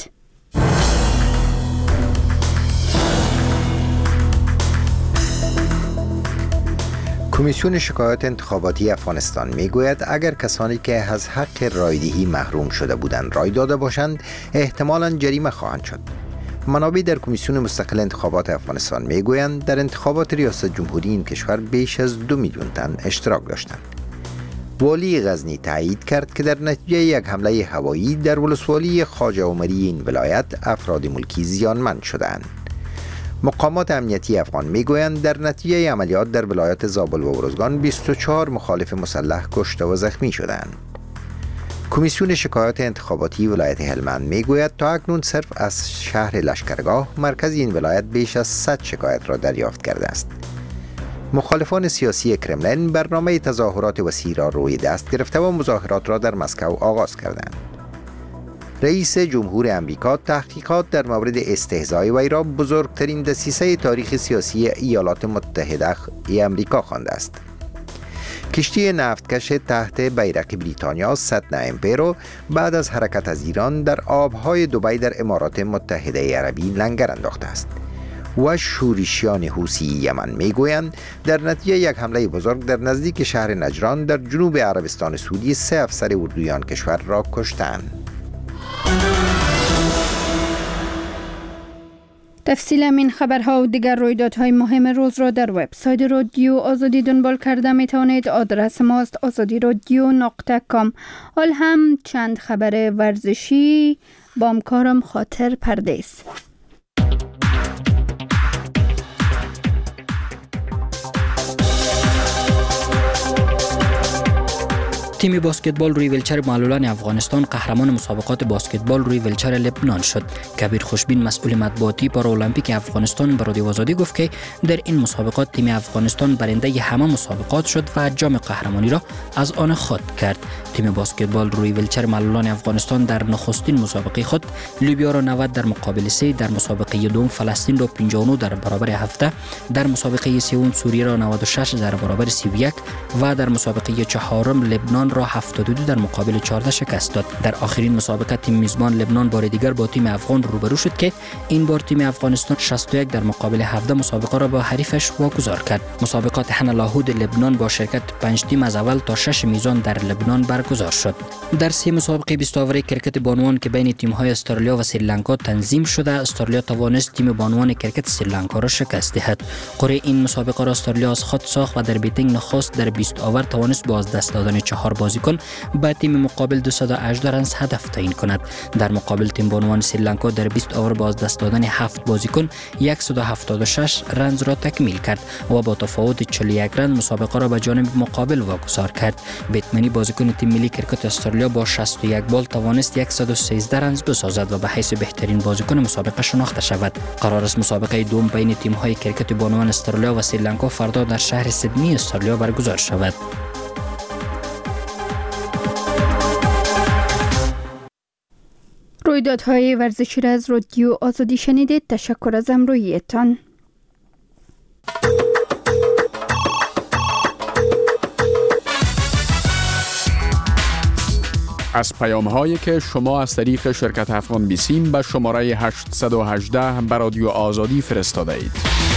[SPEAKER 2] کمیسیون شکایات انتخاباتی افغانستان می گوید اگر کسانی که از حق رایدهی محروم شده بودند رای داده باشند احتمالاً جریمه خواهند شد. منابع در کمیسیون مستقل انتخابات افغانستان می گویند در انتخابات ریاست جمهوری این کشور بیش از دو میلیون تن اشتراک داشتند. والی غزنی تایید کرد که در نتیجه یک حمله هوایی در ولسوالی خواجه عمری این ولایت افراد ملکی زیانمند شدند. مقامات امنیتی افغان میگویند در نتیجه عملیات در ولایت زابل و ارزگان بیست و چهار مخالف مسلح کشته و زخمی شدند. کمیسیون شکایات انتخاباتی ولایت هلمند میگوید تا اکنون صرف از شهر لشکرگاه مرکز این ولایت بیش از صد شکایت را دریافت کرده است. مخالفان سیاسی کرملین برنامه تظاهرات وسیع را روی دست گرفته و مظاهرات را در مسکو آغاز کردند. رئیس جمهور امریکا تحقیقات در مورد استهزای وی را بزرگترین دسیسه تاریخ سیاسی ایالات متحده امریکا خوانده است. کشتی نفتکش تحت بیرق بریتانیا ستنا امپیرو بعد از حرکت از ایران در آبهای دبی در امارات متحده عربی لنگر انداخته است. و شورشیان حوثی یمن میگویند در نتیجه یک حمله بزرگ در نزدیک شهر نجران در جنوب عربستان سعودی سه افسر اردویان کشور را کشتند.
[SPEAKER 1] تفصیل این خبرها و دیگر رویدادهای مهم روز را در وبسایت رادیو آزادی دنبال کرده می توانید. آدرس ماست آزادی رادیو نقطه کام. حال هم چند خبر ورزشی با همکارم خاطر پردیس.
[SPEAKER 3] تیم باسکتبال روی ویلچر معلولان افغانستان قهرمان مسابقات باسکتبال روی ویلچر لبنان شد. کبیر خوشبین مسئول مطبوعاتی پارالمپیک افغانستان به رادیو آزادی گفت که در این مسابقات تیم افغانستان برنده همه مسابقات شد و جام قهرمانی را از آن خود کرد. تیم باسکتبال روی ویلچر معلولان افغانستان در نخستین مسابقه خود لیبیا را نود در مقابل سه، در مسابقه دوم فلسطین را پنجاه و نه در برابر هفت، در مسابقه سوم سوریه را نود و شش در برابر سی و یک و در مسابقه چهارم لبنان را هفتاد و دو در مقابل چهارده شکست داد. در آخرین مسابقه تیم میزبان لبنان بار دیگر با تیم افغان روبرو شد که این بار تیم افغانستان شصت و یک در مقابل هفده مسابقه را با حریفش واگذار کرد. مسابقات حنلاهود لبنان با شرکت پنج تیم از اول تا شش میزان در لبنان برگزار شد. در سه مسابقه بیست اوور کرکت بانوان که بین تیم‌های استرالیا و سریلانکا تنظیم شده، استرالیا توانست تیم بانوان کرکت سریلانکا را شکست دهد. قرعه این مسابقه را استرالیا از خود ساخت و در بیتینگ نخست در بیست اوور توانست با از دست دادن چهار بازیکن به تیم مقابل دویست و هجده رنز هدف تعیین کند. در مقابل تیم بانوان سریلانکا در بیست اوور با از دست دادن هفت بازیکن صد و هفتاد و شش رنز را تکمیل کرد و با تفاوت چهل و یک رنز مسابقه را به جانب مقابل واگذار کرد. بیتمنی بازیکن تیم ملی کرکت استرالیا با شصت و یک بال توانست صد و سیزده رنز بسازد و به حیث بهترین بازیکن مسابقه شناخته شود. قرار است مسابقه دوم بین تیم‌های کرکت بانوان استرالیا و سریلانکا فردا در شهر سیدنی استرالیا برگزار شود.
[SPEAKER 1] رویدادهای ورزشی را از رادیو آزادی شنیدید. تشکر از همراهیتان.
[SPEAKER 12] از پیام هایی که شما از طریق شرکت افغان بیسیم به شماره هشت یک هشت به رادیو آزادی فرستاده اید.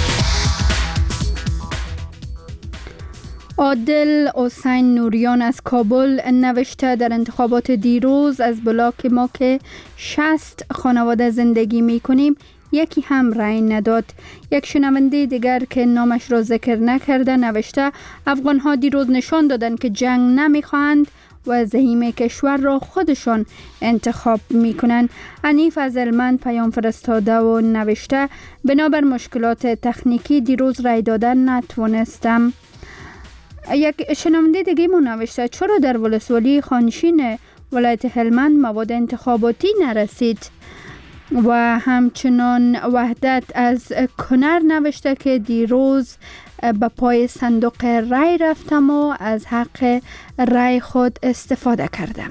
[SPEAKER 1] عادل حسین نوریان از کابل نوشته در انتخابات دیروز از بلاک ما که شصت خانواده زندگی می کنیم یکی هم رأی نداد. یک شنونده دیگر که نامش را ذکر نکرده نوشته افغان‌ها دیروز نشان دادند که جنگ نمی‌خواهند و زعیم کشور را خودشان انتخاب می‌کنند. حنیف از هلمند پیام فرستاده و نوشته بنابر مشکلات تکنیکی دیروز رأی دادن نتوانستم. یک شنونده دیگه مو نوشته چرا در ولسوالی خانشین ولایت هلمند مواد انتخاباتی نرسید؟ و همچنان وحدت از کنر نوشته که دیروز به پای صندوق رای رفتم و از حق رای خود استفاده کردم.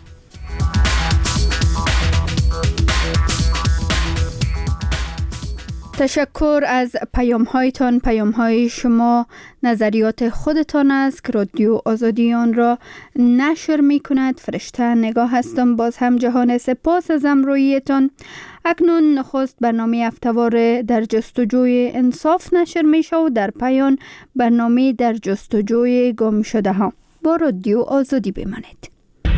[SPEAKER 1] تشکر از پیام هایتان. پیام های شما نظریات خودتان است که رادیو آزادی آن را نشر می کند. فرشته نگاه هستم. باز هم جهان سپاس از همراهیتان. اکنون نخست برنامه هفته‌وار در جستجوی انصاف نشر می شود. در پایان برنامه در جستجوی گم شده ها. با رادیو آزادی بمانید.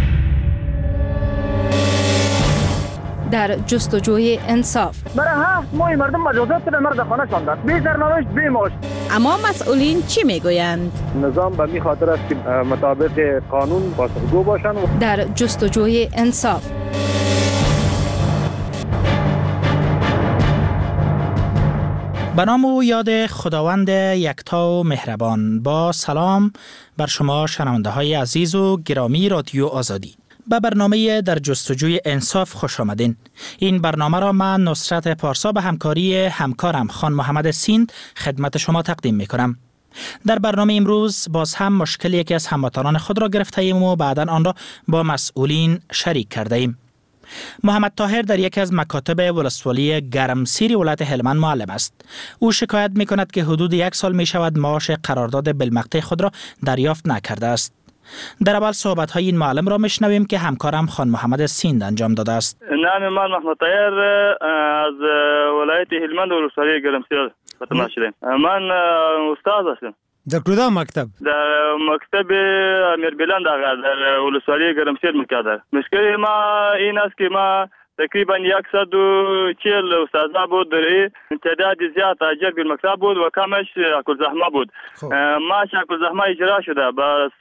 [SPEAKER 1] در جستجوی انصاف.
[SPEAKER 6] برای هفت ماه مردم مجازات به مرد خانه شاندند. بی سرنوشت بی معاش.
[SPEAKER 7] اما مسئولین چی میگویند؟
[SPEAKER 6] نظام به می خاطر است که مطابق قانون پاسخگو باشند.
[SPEAKER 7] در جستجوی انصاف.
[SPEAKER 8] به نام و یاد خداوند یکتا و مهربان. با سلام بر شما شنونده های عزیز و گرامی رادیو آزادی. به برنامه در جستجوی انصاف خوش آمدین. این برنامه را من نصرت پارسا به همکاری همکارم خان محمد سیند خدمت شما تقدیم می کنم. در برنامه امروز باز هم مشکل یکی از هموطنان خود را گرفته ایم و بعداً آن را با مسئولین شریک کرده ایم. محمد طاهر در یکی از مکاتب ولسوالی گرمسیر ولایت هلمند معلم است. او شکایت می کند که حدود یک سال می شود معاش قرارداد بالمقطع خود را دریافت نکرده است. در اول صحبت های این معلم را میشنویم که همکارم خان محمد سیند انجام داده است.
[SPEAKER 23] نام من محمد طاهر از ولایت هلمند ولسوالی گرمسیر متمم شدم. من استاد هستم.
[SPEAKER 24] در کدام مکتب؟
[SPEAKER 23] در مکتب امیر بلند در ولسوالی گرمسیر میکردم. مشکل ما این است که ما تقریبا صد و چهل استاد بود، در تعداد زیاد اجر بالمکتب بود و کمش اکل زحمه بود. ما اکل زحمه اجرا شده بس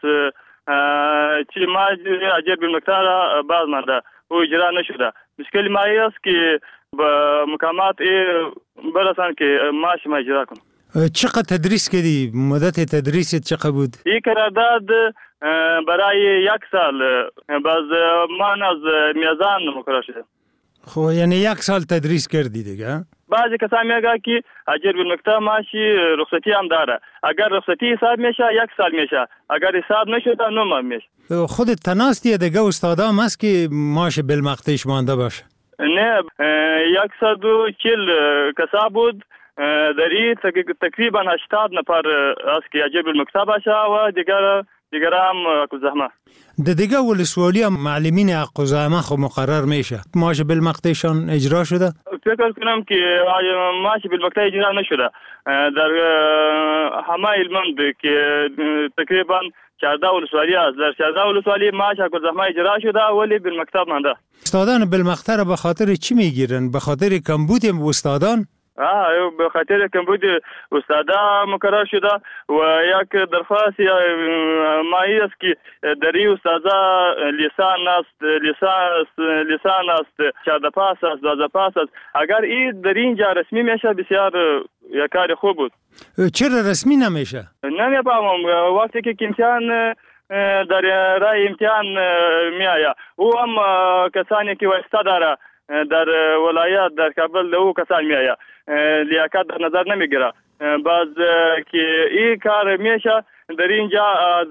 [SPEAKER 23] چی ما اجر بالمکتب باز مانده و اجرا نشده. مشکل ما است که با مقامات برسان که ماش ما اجرا کنم.
[SPEAKER 24] چقدر تدریس کردی؟ مدت تدریست چقدر بود؟
[SPEAKER 23] این قرارداد برای یک سال باز من از میزان مقرر شده.
[SPEAKER 24] خب یعنی یک سال تدریس کردی دیگه؟
[SPEAKER 23] بعضی کسا میگه که اجر بالمکتب ماشی رخصتی هم داره. اگر رخصتی حساب میشه یک سال میشه، اگر حساب نشده نه ماه میشه.
[SPEAKER 24] خودت تناستی دیگه استادا هم هست که ماش بالمقطعش مانده باشه؟
[SPEAKER 23] نه، صد و چهل کسا بود. در این تقریبا هشتاد نفر است که اجر بالمکتب باشه و دیگر دیگر هم زحمه.
[SPEAKER 24] د دیگه ولسوالی هم معلمین حق زحمه خو مقرر میشه. ماش بالمقطعشان اجرا شده؟
[SPEAKER 23] فکر کنم که ماش بالمقطع اجرا نشده. در همه هلمند که تقریبا چهارده ولسوالی است، در چهارده ولسوالی ماش حق زحمه اجرا شده ولی بالمکتب مانده.
[SPEAKER 24] استادان بالمقطع را به خاطر چی میگیرن؟ به خاطر کمبود استادان؟
[SPEAKER 23] آه به خاطر کمبود استادا مقرر شده و یک درخواست ما است که در این استادا لیسان است لیسان لیسان است چهارده پاس است دوازده پاس است. اگر این در اینجا رسمی میشه بسیار یک کار خوب بود.
[SPEAKER 24] چرا رسمی نمیشه؟
[SPEAKER 23] نمیفهمم. وقتی که امتحان در رای امتحان میآید او هم کسانی که واسطه داره در ولایت در کابل او کسان میآید لیاقت در نظر نمیگیره. باز که این کار میشه در اینجا از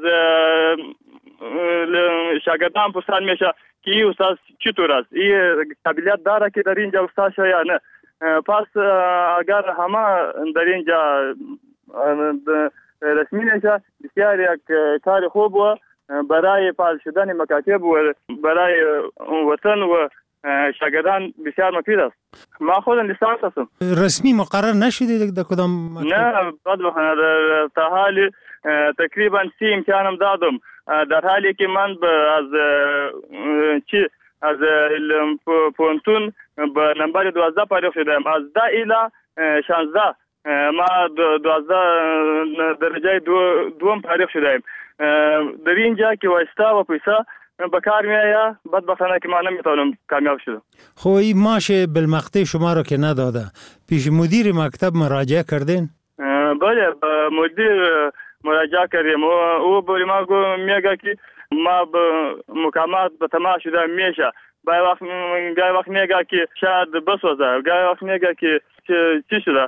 [SPEAKER 23] شاگردان پرسان میشه که این استاد چطور است، این قابلیت داره که در اینجا استاد شه یا نه. پس اگر همه در اینجا رسمی نشه بسیار یک کار خوب و برای فعال شدن مکاتب و برای وطن و شاگردان بسیار مفید است. ما خودم لیسانس هستم.
[SPEAKER 24] رسمی مقرر نشده در کدام مکتب؟
[SPEAKER 23] نه، در تا حالی تقریبا سی امتحانم دادم، در حالی که من از چی از پونتون به نمبر دوازده پایداخت شدم. از ده الی شانزده ما دوازده درجه دو دوم پایداخت شدم. در اینجا که واسطه و پیسه به کار میآید، بدبختانه که ما نمیتونم کامیاب شدم.
[SPEAKER 24] خب این معاش بالمقطع شما رو که نداده، پیش مدیر مکتب مراجعه کردین؟
[SPEAKER 23] بله، مدیر مراجعه کردیم. او بری ما گو میگه که ما به مکالمات به تمام شده میشه. گاهی وقت گاهی وقت میگه که شاید بسوزه، گاهی وقت میگه که چی شده،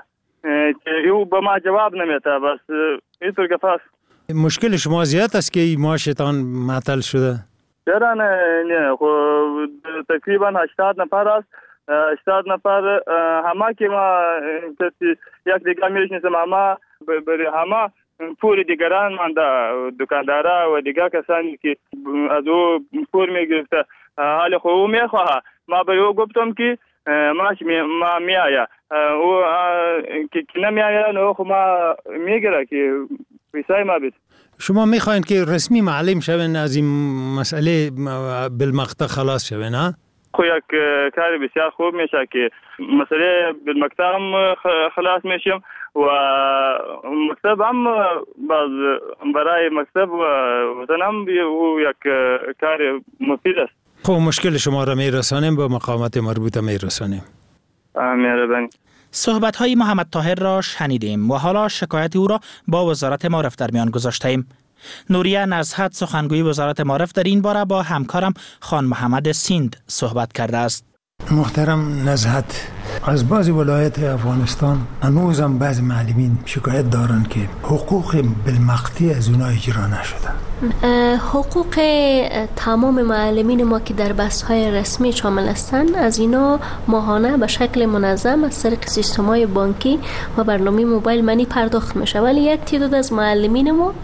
[SPEAKER 23] او به ما جواب نمیده. بس اینطور که پس
[SPEAKER 24] مشکل شما زیاد است که این معاشتان معطل شده؟
[SPEAKER 23] چرا نه؟ نه خب تقریبا هشتاد نفر است. هشتاد نفر همه که ما کسی یک دیگه میشناسم، همه بری همه پول دیگران مانده، دکاندارا و دیگه کسانی که از او پول میگرفته. حالا خب او میخواه، ما به او گفتم که ماش می ما میآید، او که نمیآید او خب ما میگیره که پیسای ما بید.
[SPEAKER 24] شما میخواین که رسمی معلم شوین، از این مسئله بالمقطع خلاص شوین ها؟
[SPEAKER 23] خو یک کار بسیار خوب میشه که مسئله بالمقطع هم خلاص میشیم و مکتب هم باز برای مکتب و وطن هم او یک کار مفید است.
[SPEAKER 24] خب مشکل شما را میرسانیم، با مقامات مربوطه میرسانیم.
[SPEAKER 23] مهربانی.
[SPEAKER 8] صحبت های محمد طاهر را شنیدیم و حالا شکایت او را با وزارت معارف در میان گذاشتیم. نوریه نزهت سخنگوی وزارت معارف در این باره با همکارم خان محمد سیند صحبت کرده است.
[SPEAKER 5] محترم نزهت، از بعضی ولایت افغانستان هنوزم بعضی معلمین شکایت دارند که حقوق بالمقطع از اونها اجرا نشده.
[SPEAKER 9] حقوق تمام معلمین ما که در بحث‌های رسمی شامل هستند، از اینا ماهانه به شکل منظم از طریق سیستم‌های بانکی و برنامه موبایل منی پرداخت میشه. ولی یک تعداد از معلمین ما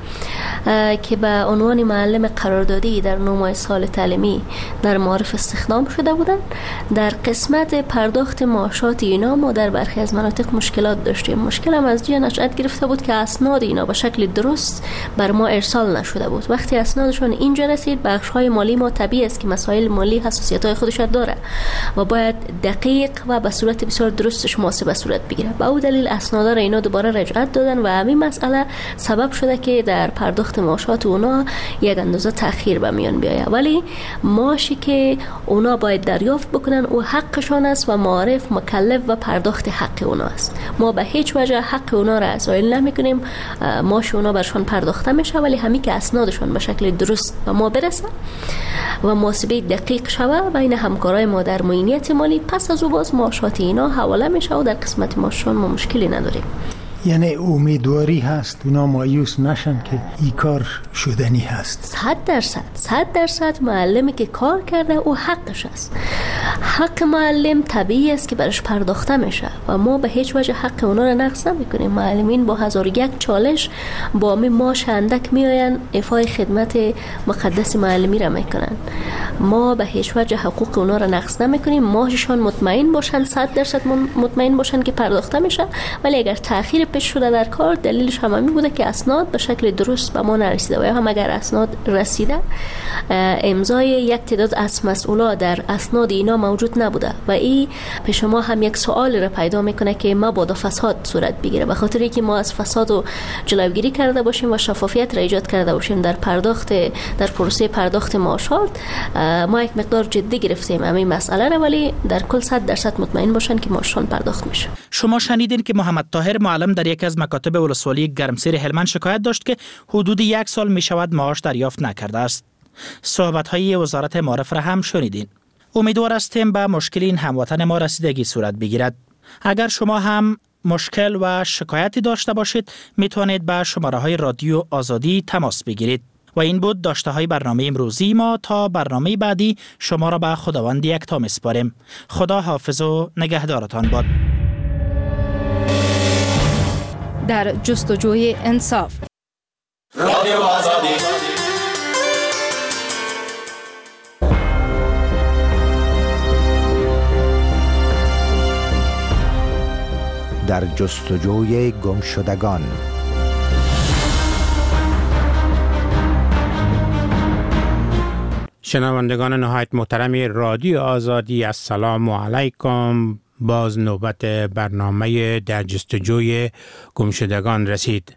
[SPEAKER 9] که به عنوان معلم قراردادی در نومای سال تعلیمی در معارف استخدام شده بودند، در قسمت پرداخت معاشات اینا ما در برخی از مناطق مشکلات داشتیم. مشکل هم از جای نشأت گرفته بود که اسناد اینا به شکل درست بر ما ارسال نشده بود. وقتی اسنادشون اینجا رسید، بخش‌های مالی ما طبیعی است که مسائل مالی حساسیت‌های خودش داره و باید دقیق و به صورت بسیار درستش محاسبه صورت بگیره. به اون دلیل اسنادا را اینا دوباره رجعت دادن و همین مسئله سبب شده که در پرداخت معاشات اونا یک اندازه تأخیر به میان بیاید. ولی معاشی که اونا باید دریافت بکنن او حقشان است و معارف مکلف و پرداخت حق اونا است. ما به هیچ وجه حق اونا را زایل نمی‌کنیم، معاش اونا برشان پرداخته میشه، ولی همین که اسنادشون به شکل درست به ما برسه و محاسبه دقیق شوه بین همکارای ما در معینیت مالی، پس از او باز معاشات اینا حواله میشه و در قسمت معاششون ما مشکلی نداریم.
[SPEAKER 5] یعنی امیدواری هست اونا مایوس نشن که این کار شدنی هست؟
[SPEAKER 9] صد درصد صد درصد معلمی که کار کرده او حقش است. حق معلم طبیعی است که برش پرداخته میشه و ما به هیچ وجه حق اونا را نقض نمیکنیم. معلمین با هزار و یک چالش با می ماش اندک میآین ایفای خدمت مقدس معلمی را میکنن. ما به هیچ وجه حقوق اونا را نقض نمیکنیم. ماهشان مطمئن باشن، صد درصد مطمئن باشن که پرداخته میشه. ولی اگر تأخیر پیش شده در کار، دلیلش هم همین بوده که اسناد به شکل درست به ما نرسیده و یا هم اگر اسناد رسیده امضای یک تعداد از مسئولا در اسناد اینا موجود نبوده و این پیش ما هم یک سوال را پیدا میکنه که ما باید فساد صورت بگیره. به خاطر اینکه ما از فساد و جلوگیری کرده باشیم و شفافیت را ایجاد کرده باشیم در پرداخت در پروسه پرداخت معاشات، ما یک مقدار جدی گرفتیم همین مسئله را، ولی در کل صد درصد مطمئن باشن که معاششون پرداخت میشه.
[SPEAKER 8] شما شنیدین که محمد طاهر معلم در یک از مکاتب ولسوالی گرمسیر هلمند شکایت داشت که حدود یک سال می شود معاش دریافت نکرده است. صحبت‌های وزارت معارف را هم شنیدین. امیدوار هستیم به مشکل این هموطن ما رسیدگی صورت بگیرد. اگر شما هم مشکل و شکایتی داشته باشید، میتوانید به شماره‌های رادیو آزادی تماس بگیرید. و این بود داشته های برنامه امروزی ما. تا برنامه بعدی شما را به خداوند یکتا میسپاریم. خدا حافظ و نگهدارتان باد.
[SPEAKER 7] در جستجوی انصاف،
[SPEAKER 21] رادیو آزادی.
[SPEAKER 2] در جستجوی گمشدگان.
[SPEAKER 4] شنوندگان نهایت محترم رادیو آزادی، السلام علیکم. باز نوبت برنامه در جستجوی گمشدگان رسید.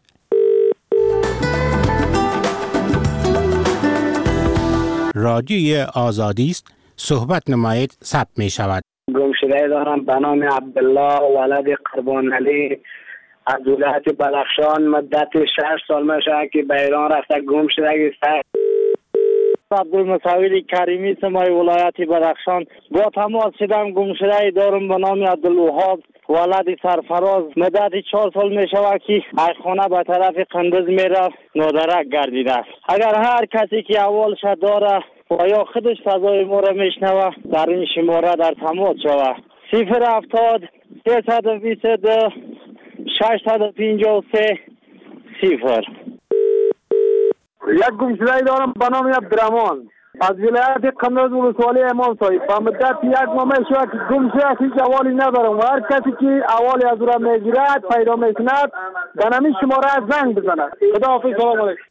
[SPEAKER 4] رادیوی آزادی است، صحبت نمایید ثبت می شود.
[SPEAKER 10] گمشده دارم به نام عبدالله ولد قربان علی از ولایت بدخشان. مدت شش سال میشه که به ایران رفته گم شده است.
[SPEAKER 11] عبدالمصور کریمی سمای ولایت بدخشان. با تماس شدم گمشده دارم به نام عبدالوهاب ولد سرفراز. مدت چهار سال می شود که از خانه به طرف قندز می رفت نادرک گردیده است. اگر هر کسی که احوالش داره و یا خودش فضای ما را میشنوه در این شماره در تماس شوه. صفر هفتاد سیصد و بیست و دو ششصد و پنجاه و سه صفر.
[SPEAKER 6] یک گمشده دارم به نام عبدالرحمن از ولایت قندز ولسوالی امام صاحب. به مدت یک ماه شد که گم شده، هیچ احوالی ندارم و هر کسی که احوال از او را میگیرد پیدا میکند به همین شماره زنگ بزند. خداحافظ، سلام علیکم.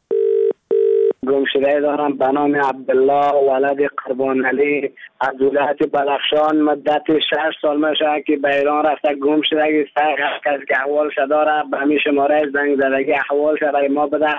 [SPEAKER 10] گمشده دارم به نام عبدالله ولد قربان علی از ولایت بدخشان. مدت شش سال میشه که به ایران رفته گم شده است. هر کسی که احوالش داره به همین شماره زنگ زدگی احوالش را ما بده.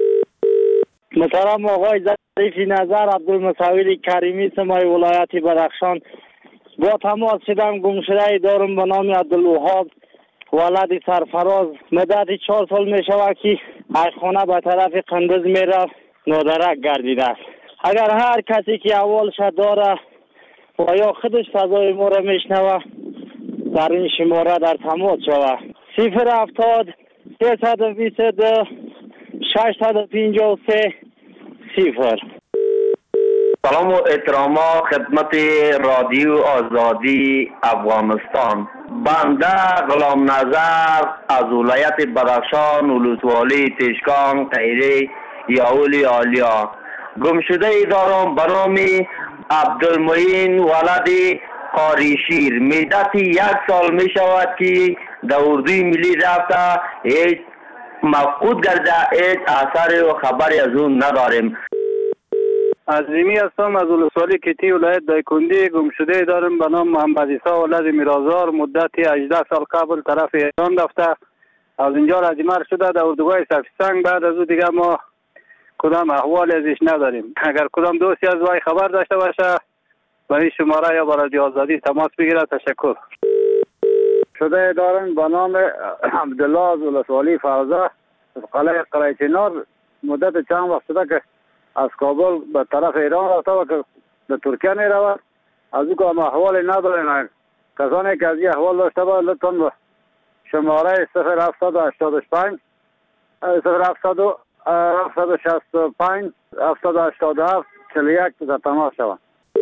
[SPEAKER 11] محترم آقای ظریفی نظر عبدالمصور کریمی سمای ولایت بدخشان. با تماس شدم گمشده دارم به نام عبدالوهاب ولد سرفراز. مدت چهار سال می شود که از خانه به طرف قندز می رفت نادرک گردیده است. اگر هر کسی که احوالش داره و یا خودش فضای ما را میشنوه در این شماره در تماس شوه. صفر هفتاد سیصد و بیست و دو ششصد و پنجاه و سه صفر.
[SPEAKER 14] سلام و احتراما خدمت رادیو آزادی افغانستان. بنده غلام نظر از ولایت بدخشان ولسوالی تشکان قیره یاولی آلیا. گمشده ای دارم به نام عبدالمعین ولد قاریشیر. مدت یک سال می شود که در اردوی ملی رفته، هیچ مفقود گرده، هیچ اثر و خبری از اون نداریم.
[SPEAKER 6] عظیمی هستم از ولسوالی کیتی ولایت دایکندی. گمشده دارم به نام محمد عیسی ولد میرازار. مدت هجده سال قبل طرف ایران رفته، از اینجا رجمر شده در اردوگاه سفیسنگ. بعد از او دیگه ما کدام احوال ازش نداریم. اگر کدام دوستی از وای خبر داشته باشه به این شماره یا با رادیو آزادی تماس بگیره. تشکر.
[SPEAKER 10] شده دارم به نام عبدالله از ولسوالی فرزه از قلعه قلعه چنار. مدت چند وقت شده که از کابل به طرف ایران رفته و که به ترکیه می رود. از او که احوالی نداریم. کسانی که از این احوال داشته باید لطفاً به شماره صفر هفتصد و هشتاد و پنج صفر هفتصد و شصت و پنج هفتصد و هشتاد و هفت چهل و یک در تماس شوند.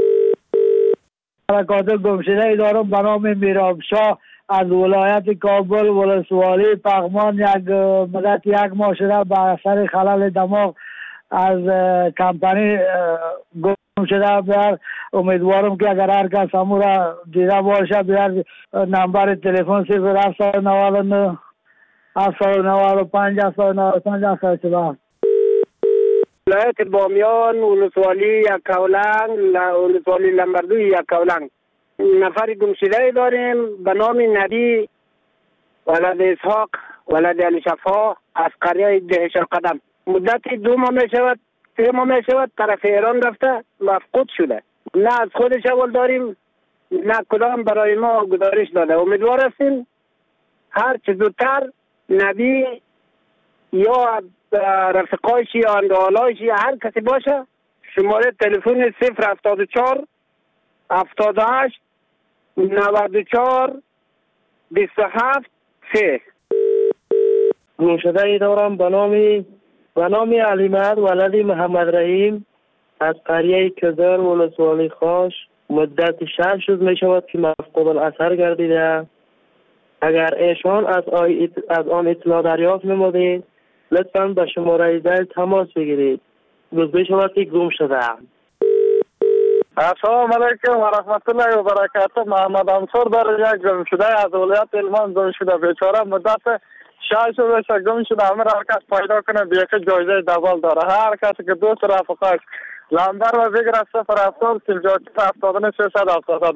[SPEAKER 11] حرکات گمشده دارم به نام میرابشاه از ولایت کابل ولسوالی پغمان. یک مدت یک ماه شده به اثر خلل دماغ از کمپانی گم شده. بیار امیدوارم که اگر هر کس همون را دیده باشه بیار نمبر تلفن صفر هفتصد و نود و نه هفتاد و نود و پنج هفتاد و نود و پنج هفتاد و چهار.
[SPEAKER 10] ولایت بامیان ولسوالی یکاولنگ ولسوالی لمبردوی یکاولنگ. نفر گمشده داریم به نام نبی ولد اسحاق ولد علی شفا از قریه دهش القدم. مدت دو ماه می شود سه ماه می شود طرف ایران رفته مفقود شده. نه از خودش اول داریم نه کدام برای ما گزارش داده. امیدوار هستیم هر چه زودتر نبی یا رفقایش یا اندوالایش یا هر کسی باشه شماره تلفن صفر هفتاد و چهار هفتاد و هشت نود و چهار بیست و هفت سه.
[SPEAKER 11] گمشده ای دارم به نام به نام علی مهد ولد محمد رحیم از قریه کدر ولسوالی خاش. مدت شش روز می شود که مفقود الاثر گردیده. اگر ایشان از از آن اطلاع دریافت نمودید لطفاً به شماره دل تماس بگیرید. گزارش شود که گم شده.
[SPEAKER 6] السلام علیکم و رحمت الله و برکاته. محمد انصار در یک گم شده از ولایت علمان گم شده. بیچاره مدت شش روز گم شده. همه را کس پیدا کنه به یک جایزه دبل داره. هر کسی که دوست رفقاش
[SPEAKER 23] لندر و فکر از صفر هفتاد سلجاکی هفتاد نه ششصد هفتاد.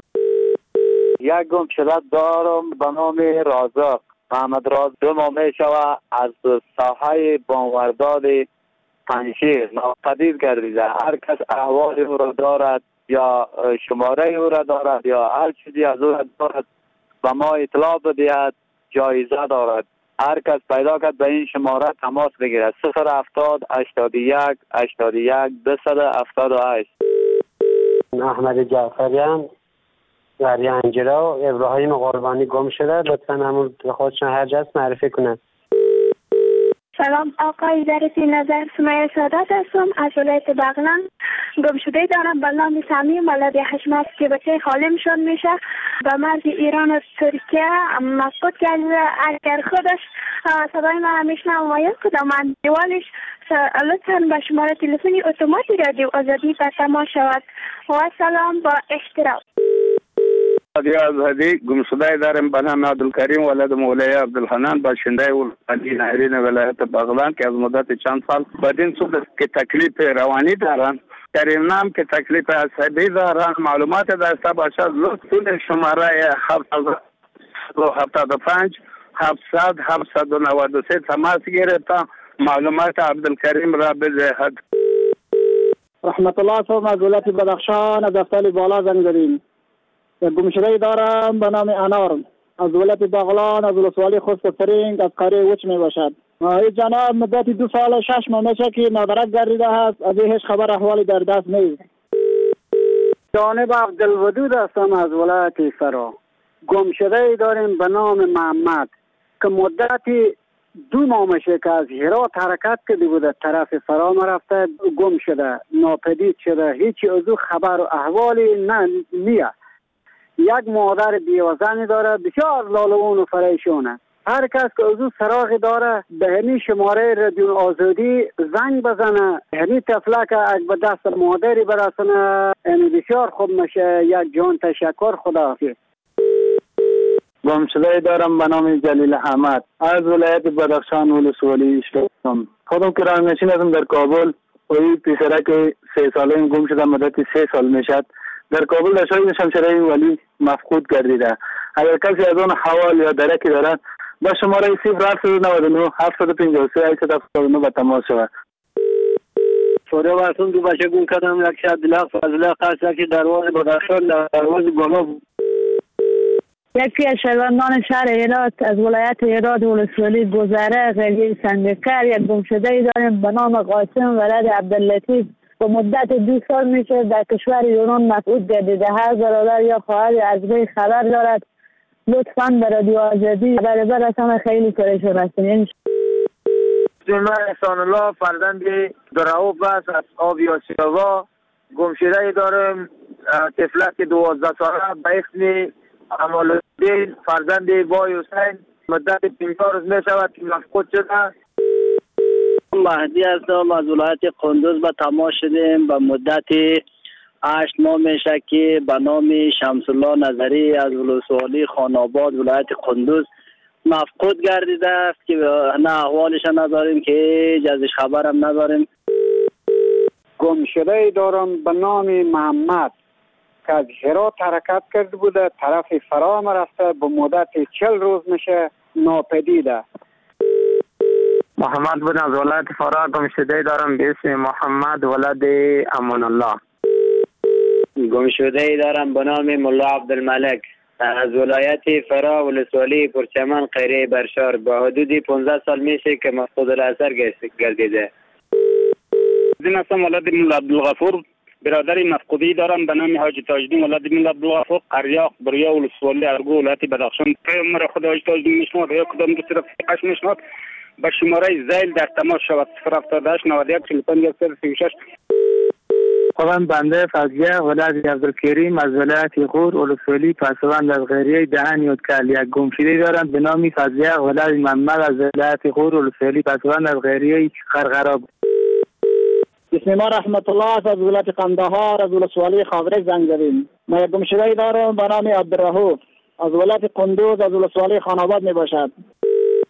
[SPEAKER 13] یک گم شده دارم به نام رازق محمد راز. دو ماه می شود از ساحه بانورداد پنشیر ناپدید گردیده. هر کس احوال او را دارد یا شماره او را دارد یا هر چیزی از او را دارد به ما اطلاع بدهد، جایزه دارد. هر کس پیدا کرد به این شماره تماس بگیرد. صفر هفتاد هشتاد و یک هشتاد و یک دویست هفتاد و هشت.
[SPEAKER 15] احمد جعفریان ریانجرا ابراهیم قربانی گم شده، لطفا همون خودشون هر جاست معرفی کنند.
[SPEAKER 16] سلام آقای ظریفی، نظر سمیه سادات هستم از ولایت بغلان. گم شده دارم به نام سمیم ولد حشمت که بچه خالمشون میشه به مرز ایران و ترکیه مفقود کرده. اگر خودش صدای من میشنم و یک کدام من دیوالش لطفا به شماره تلفنی اتوماتی رادیو آزادی به تماس شود. و سلام با احترام.
[SPEAKER 23] رادیو آزادی گم شده دارم به نام عبدالکریم ولد مولای عبدالحنان باشنده ولایت نهرین ولایت بغلان که از مدت چند سال بدین صورت که تکلیف روانی دارن، در این نام که تکلیف عصبی دارن، معلومات داشته باشد لطفاً شماره هفتاد و پنج هفتصد هفتصد و نود و سه تماس گیرید تا معلومات عبدالکریم را بدهد.
[SPEAKER 18] رحمت الله صاحب از ولایت بدخشان از دفتر بالا زنگ زدیم. گم شده دارم به نام انار از ولایت بغلان از ولسوالی خست فرینگ از قریه وچ می باشد. این جناب مدت دو سال و شش ماه میشه که مدرک گردیده هست، از این هیچ خبر احوالی در دست نیست.
[SPEAKER 6] جانب عبدالودود هستم از ولایت فرا. گم شده داریم به نام محمد که مدتی دو ماه میشه که از هرات حرکت کرده بوده طرف فرا رفته، گم شده، ناپدید شده، هیچی از او خبر و احوالی نه نیه. یک مادر بیوزنی داره، بسیار لالون و فریشونه. هر کس که از او سراغ داره به همین شماره رادیو آزادی زنگ بزنه، همین طفله که اگه به دست مادری برسنه یعنی بسیار خوب میشه. یک جان تشکر، خداحافظ.
[SPEAKER 23] گم شده دارم به نام جلیل احمد از ولایت بدخشان ولسوالی شدم. خودم کرانه نشین هستم در کابل. و این پسرک سه ساله گم شده، مدت سه سال میشد در کابل در شهر شمشیره ولی مفقود گردیده. اگر کسی از اون حوال یا درکی دارد با شماره صفر هفتصد و نود و نه هفتصد و پنجاه و سه هشتصد و هفتاد و نه به تماس شود.
[SPEAKER 6] سوره برسون دو بچه گم کردم، یک شب دلاغ فضله قصد که دروازه بدخشان در دروازه گلا بود.
[SPEAKER 25] یکی از شهروندان شهر هرات از ولایت هرات ولسوالی گذره قریه سنگکر یک گم شده داریم به نام قاسم ولد عبداللطیف. با مدت دو سال میشه در کشور ایران مفقود گردیده. هر برادر یا خواهر از وی خبر دارد لطفاً به رادیو آزادی خبر برسانه. خیلی پریشان هستیم. یعنی
[SPEAKER 6] من احسان الله فرزند دراو بس از آبیا سیاوا گم شده دارم. طفلک دوازده ساله به اسم امالالدین فرزند بای حسین مدت پنجاه روز می شود که مفقود شده.
[SPEAKER 26] مهدی هستم از ولایت قندوز به تماس شدیم. به مدت هشت ماه میشه که به نام شمس الله نظری از ولسوالی خاناباد ولایت قندوز مفقود گردیده است که نه احوالش نداریم که ازش خبرم نداریم.
[SPEAKER 6] گم شده دارم به نام محمد که از هرات حرکت کرده بوده طرف فرام رفته، به مدت چل روز میشه ناپدیده.
[SPEAKER 13] محمد بن از ولایت فرا گم شده دارم به اسم محمد ولد امان الله.
[SPEAKER 26] گم شده دارم به نام ملا عبدالملک از ولایت فرا ولسوالی پرچمن قریه برشار. با حدود پانزده سال میشه که مفقود الاثر گردیده.
[SPEAKER 27] زین هستم ولد ملا عبدالغفور، برادر مفقودی دارم به نام حاج تاجدین ولد ملا عبدالغفور قریه بریا ولسوالی ارگو ولایت بدخشان. پیامبر خدا حاج تاجدین میشناد یا کدام دو طرف قش میشناد با شماره زیل در تماس شود. صفر هفتاد و هشت نود و یک چهل و پنج سی و شش.
[SPEAKER 13] خودم بنده فضیه ولد عبدالکریم از ولایت غور ولسوالی پسوند از غریه دهن یودکل. یک گم شده دارم به نام فضیه ولد محمد از ولایت غور ولسوالی پسوند از غریه خرخراب.
[SPEAKER 18] بسم ما رحمت الله از ولایت قندهار از ولسوالی خاورک زنگ زدیم. ما یک گم شده دارم به نام عبدالرحوف از ولایت قندوز از ولسوالی خاناباد می باشد.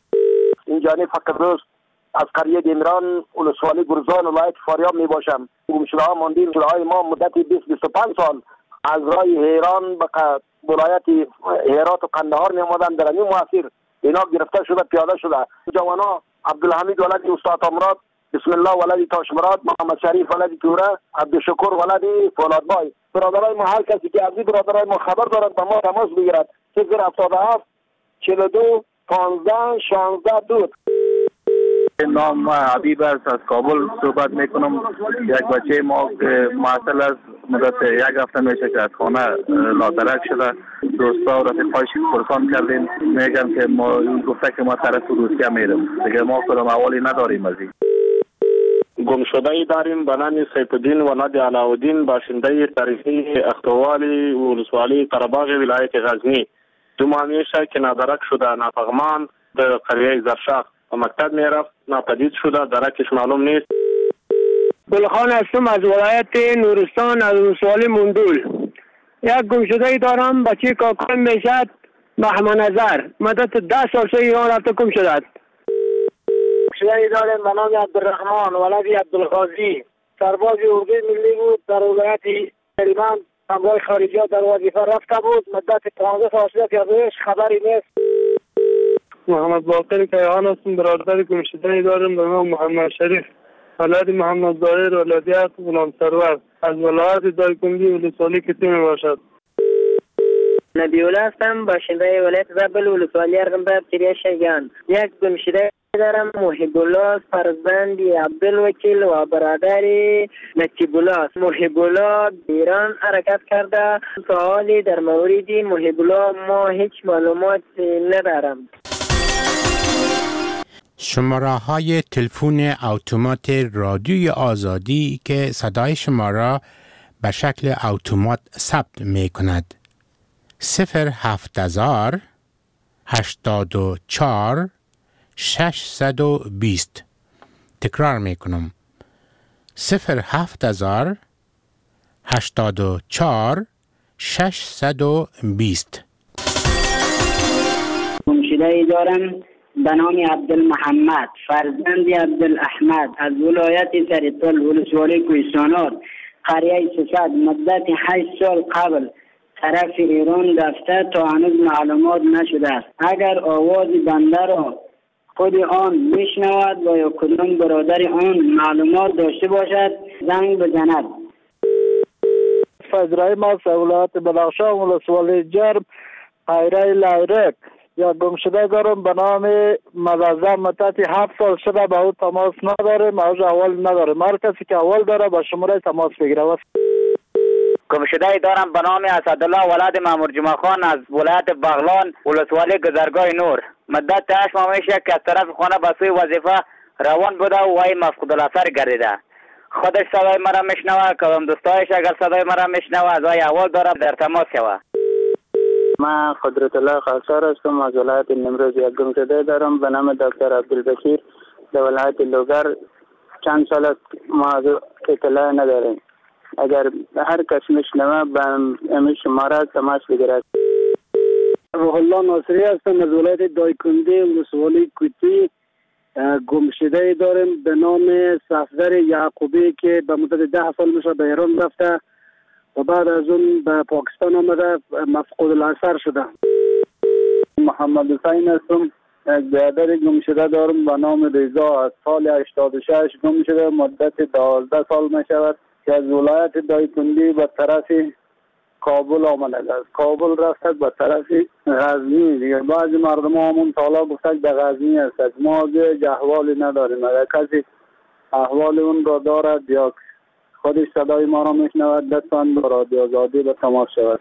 [SPEAKER 28] این جانب فقط روز از قریه دیمران ولسوالی گرزان ولایت فاریاب می باشم.
[SPEAKER 1] گمشده ها ماندیم. گمشده های ما مدت بیست بیست و پنج سال از راه ایران به ولایت هرات و قندهار می آمدند. در این مسیر اینا گرفته شده، پیاده شده. جوانا عبدالحمید ولد استاد امراد، بسم الله ولد تاشمراد، محمد شریف ولد توره، عبدالشکور ولد فولادبای. برادرای ما هر کسی که از این برادرای ما خبر دارد با ما تماس بگیرد. صفر هفتاد و هفت چهل و دو پانزده شانزده دو.
[SPEAKER 3] نام حبیب است، از کابل صحبت میکنم. یک بچه ما معطل است، مدت یک هفته میشه که از خانه نادرک شده. دوستا و رفیقایش پرسان کردیم، میگن که ما گفته که ما طرف روسیه میرم. دیگه ما کدام احوالی نداریم از این.
[SPEAKER 12] گمشده ای داریم به نام سیف الدین ولد علاءالدین، باشنده تاریخی اختوالی ولسوالی قره‌باغ ولایت غزنی. دو ماه میشه که نادرک شده، نافغمان در قریه زرشاق و مکتب میرفت، ناپدید شده، درکش معلوم نیست.
[SPEAKER 10] گلخان هستم از ولایت نورستان از ولسوالی مندول. یک گمشده ای دارم، بچه کاکان میشد محمد نظر، مدت ده سال سه ایران رفته گم شده. گمشده ای دارم به نام عبدالرحمن ولد عبدالغازی، سرباز اردوی ملی بود، در ولایت هلمند همراه خارجی‌ها در وظیفه رفته بود. مدت پانزده سال شده که ازش خبری نیست.
[SPEAKER 17] محمد باقر کیهان هستم، برادر گمشده ای دارم به نام محمد شریف ولد محمد ظاهر ولدیت غلام سرور، از ولایت دایکنډي ولسوالی کتی می باشد.
[SPEAKER 19] نبی الله هستم، باشنده ولایت زابل ولسوالی ارغنداب تیره شیگان. یک گمشده دارم، محب الله فرزند عبدالوکیل و برادر نجیب الله. محب الله ایران حرکت کرده. سوالی در مورد محب الله ما هیچ معلومات ندارم.
[SPEAKER 4] شماره های تلفن اتومات رادیوی آزادی که صدای شما را به شکل اتومات ثبت می کند. صفر هفت هزار هشتاد و چهار ششصد و بیست. تکرار می کنم. صفر هفت هزار هشتاد و چهار ششصد و بیست.
[SPEAKER 20] گمشده ای دارم به نام عبدالمحمد فرزند عبدالاحمد، از ولایت سرطل ولسوالی کوهستانات قریه سفید. مدت هشت سال قبل طرف ایران رفته تا هنوز معلومات نشده است. اگر آواز بنده را خود آن میشنود و یا کدام برادر آن معلومات داشته باشد زنگ بزند.
[SPEAKER 18] ابراهیم از ولایت بدخشان ولسوالی جرم قریه لایرک. یا گمشده دارم به نام مزازم، مدت هفت سال شده به او تماس نداریم، اوج احوال نداریم. هر کسی که احوال داره با شماره تماس بگیره.
[SPEAKER 22] گمشده دارم به نام اسدالله ولد مامور جمعه خان از ولایت بغلان ولسوالی گذرگاه نور. مدت هشت ماه میشه که از طرف خانه به سوی وظیفه روان بوده و وی مفقود الاثر گردیده. خودش صدای مرا میشنوه، کدام دوستایش اگر صدای مرا میشنوه از وی احوال داره در تماس شوه.
[SPEAKER 12] من قدرت الله خاصار هستم، از ولایت نیمروز. یک گمشده دارم به نام دکتر عبدالبشیر در ولایت لوگر. چند سال است ما از اطلاع نداریم. اگر هر کس میشنوه به امی شماره تماس بگیرد.
[SPEAKER 6] روح الله ناصری هستم، از ولایت دایکنډي ولسوالی کوتی. گمشده داریم به نام صفدر یعقوبی که به مدت ده سال میشه به ایران رفته و بعد از اون به پاکستان آمده مفقود الاثر شده.
[SPEAKER 12] محمد حسین هستم، یک برادر گمشده دارم به نام رضا، از سال هشتاد و شش گم شده. مدت دوازده سال می شود که از ولایت دایکنډي به طرف کابل آمده است. از کابل رفته به طرف غزنی. دیگه بعضی مردم همون سالا گفتن به غزنی است. ما دیگه احوالی نداریم. اگر کسی احوال اون را دارد یا خودش صدای ما را میشنود لطفاً با رادیو آزادی به تماس شود.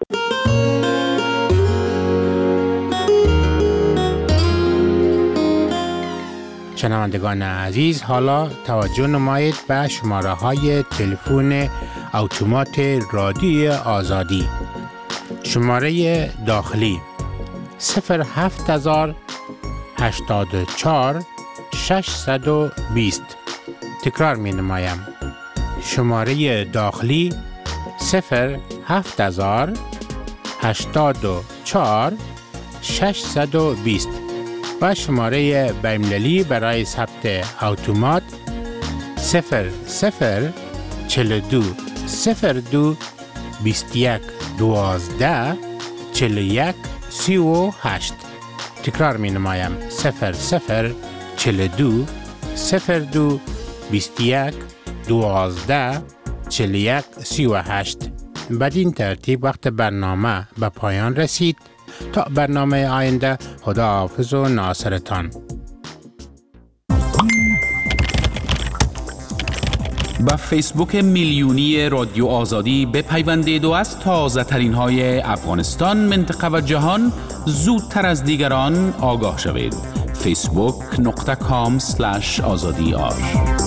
[SPEAKER 4] شنوندگان عزیز، حالا توجه نمایید به شماره های تلفن اتومات رادیوی آزادی. شماره داخلی صفر هفت هزار هشتاد و چهار ششصد و بیست. تکرار می نمایم. شماره داخلی صفر هفت هزار هشتاد و چهار ششصد و بیست و شماره بین‌المللی برای ثبت اتومات صفر صفر چهل و دو صفر دو بیست و یک دوازده چهل و یک سی و هشت. تکرار می نمایم صفر صفر چهل و دو صفر دو بیست و یک دوازده چهل و یک سی و هشت. بدین ترتیب وقت برنامه به پایان رسید. تا برنامه آینده، خدا حافظ و ناصرتان.
[SPEAKER 2] با فیسبوک میلیونی رادیو آزادی بپیوندید و از تازه ترین های افغانستان، منطقه و جهان زودتر از دیگران آگاه شوید. فیسبوک نقطه کام سلش آزادی آر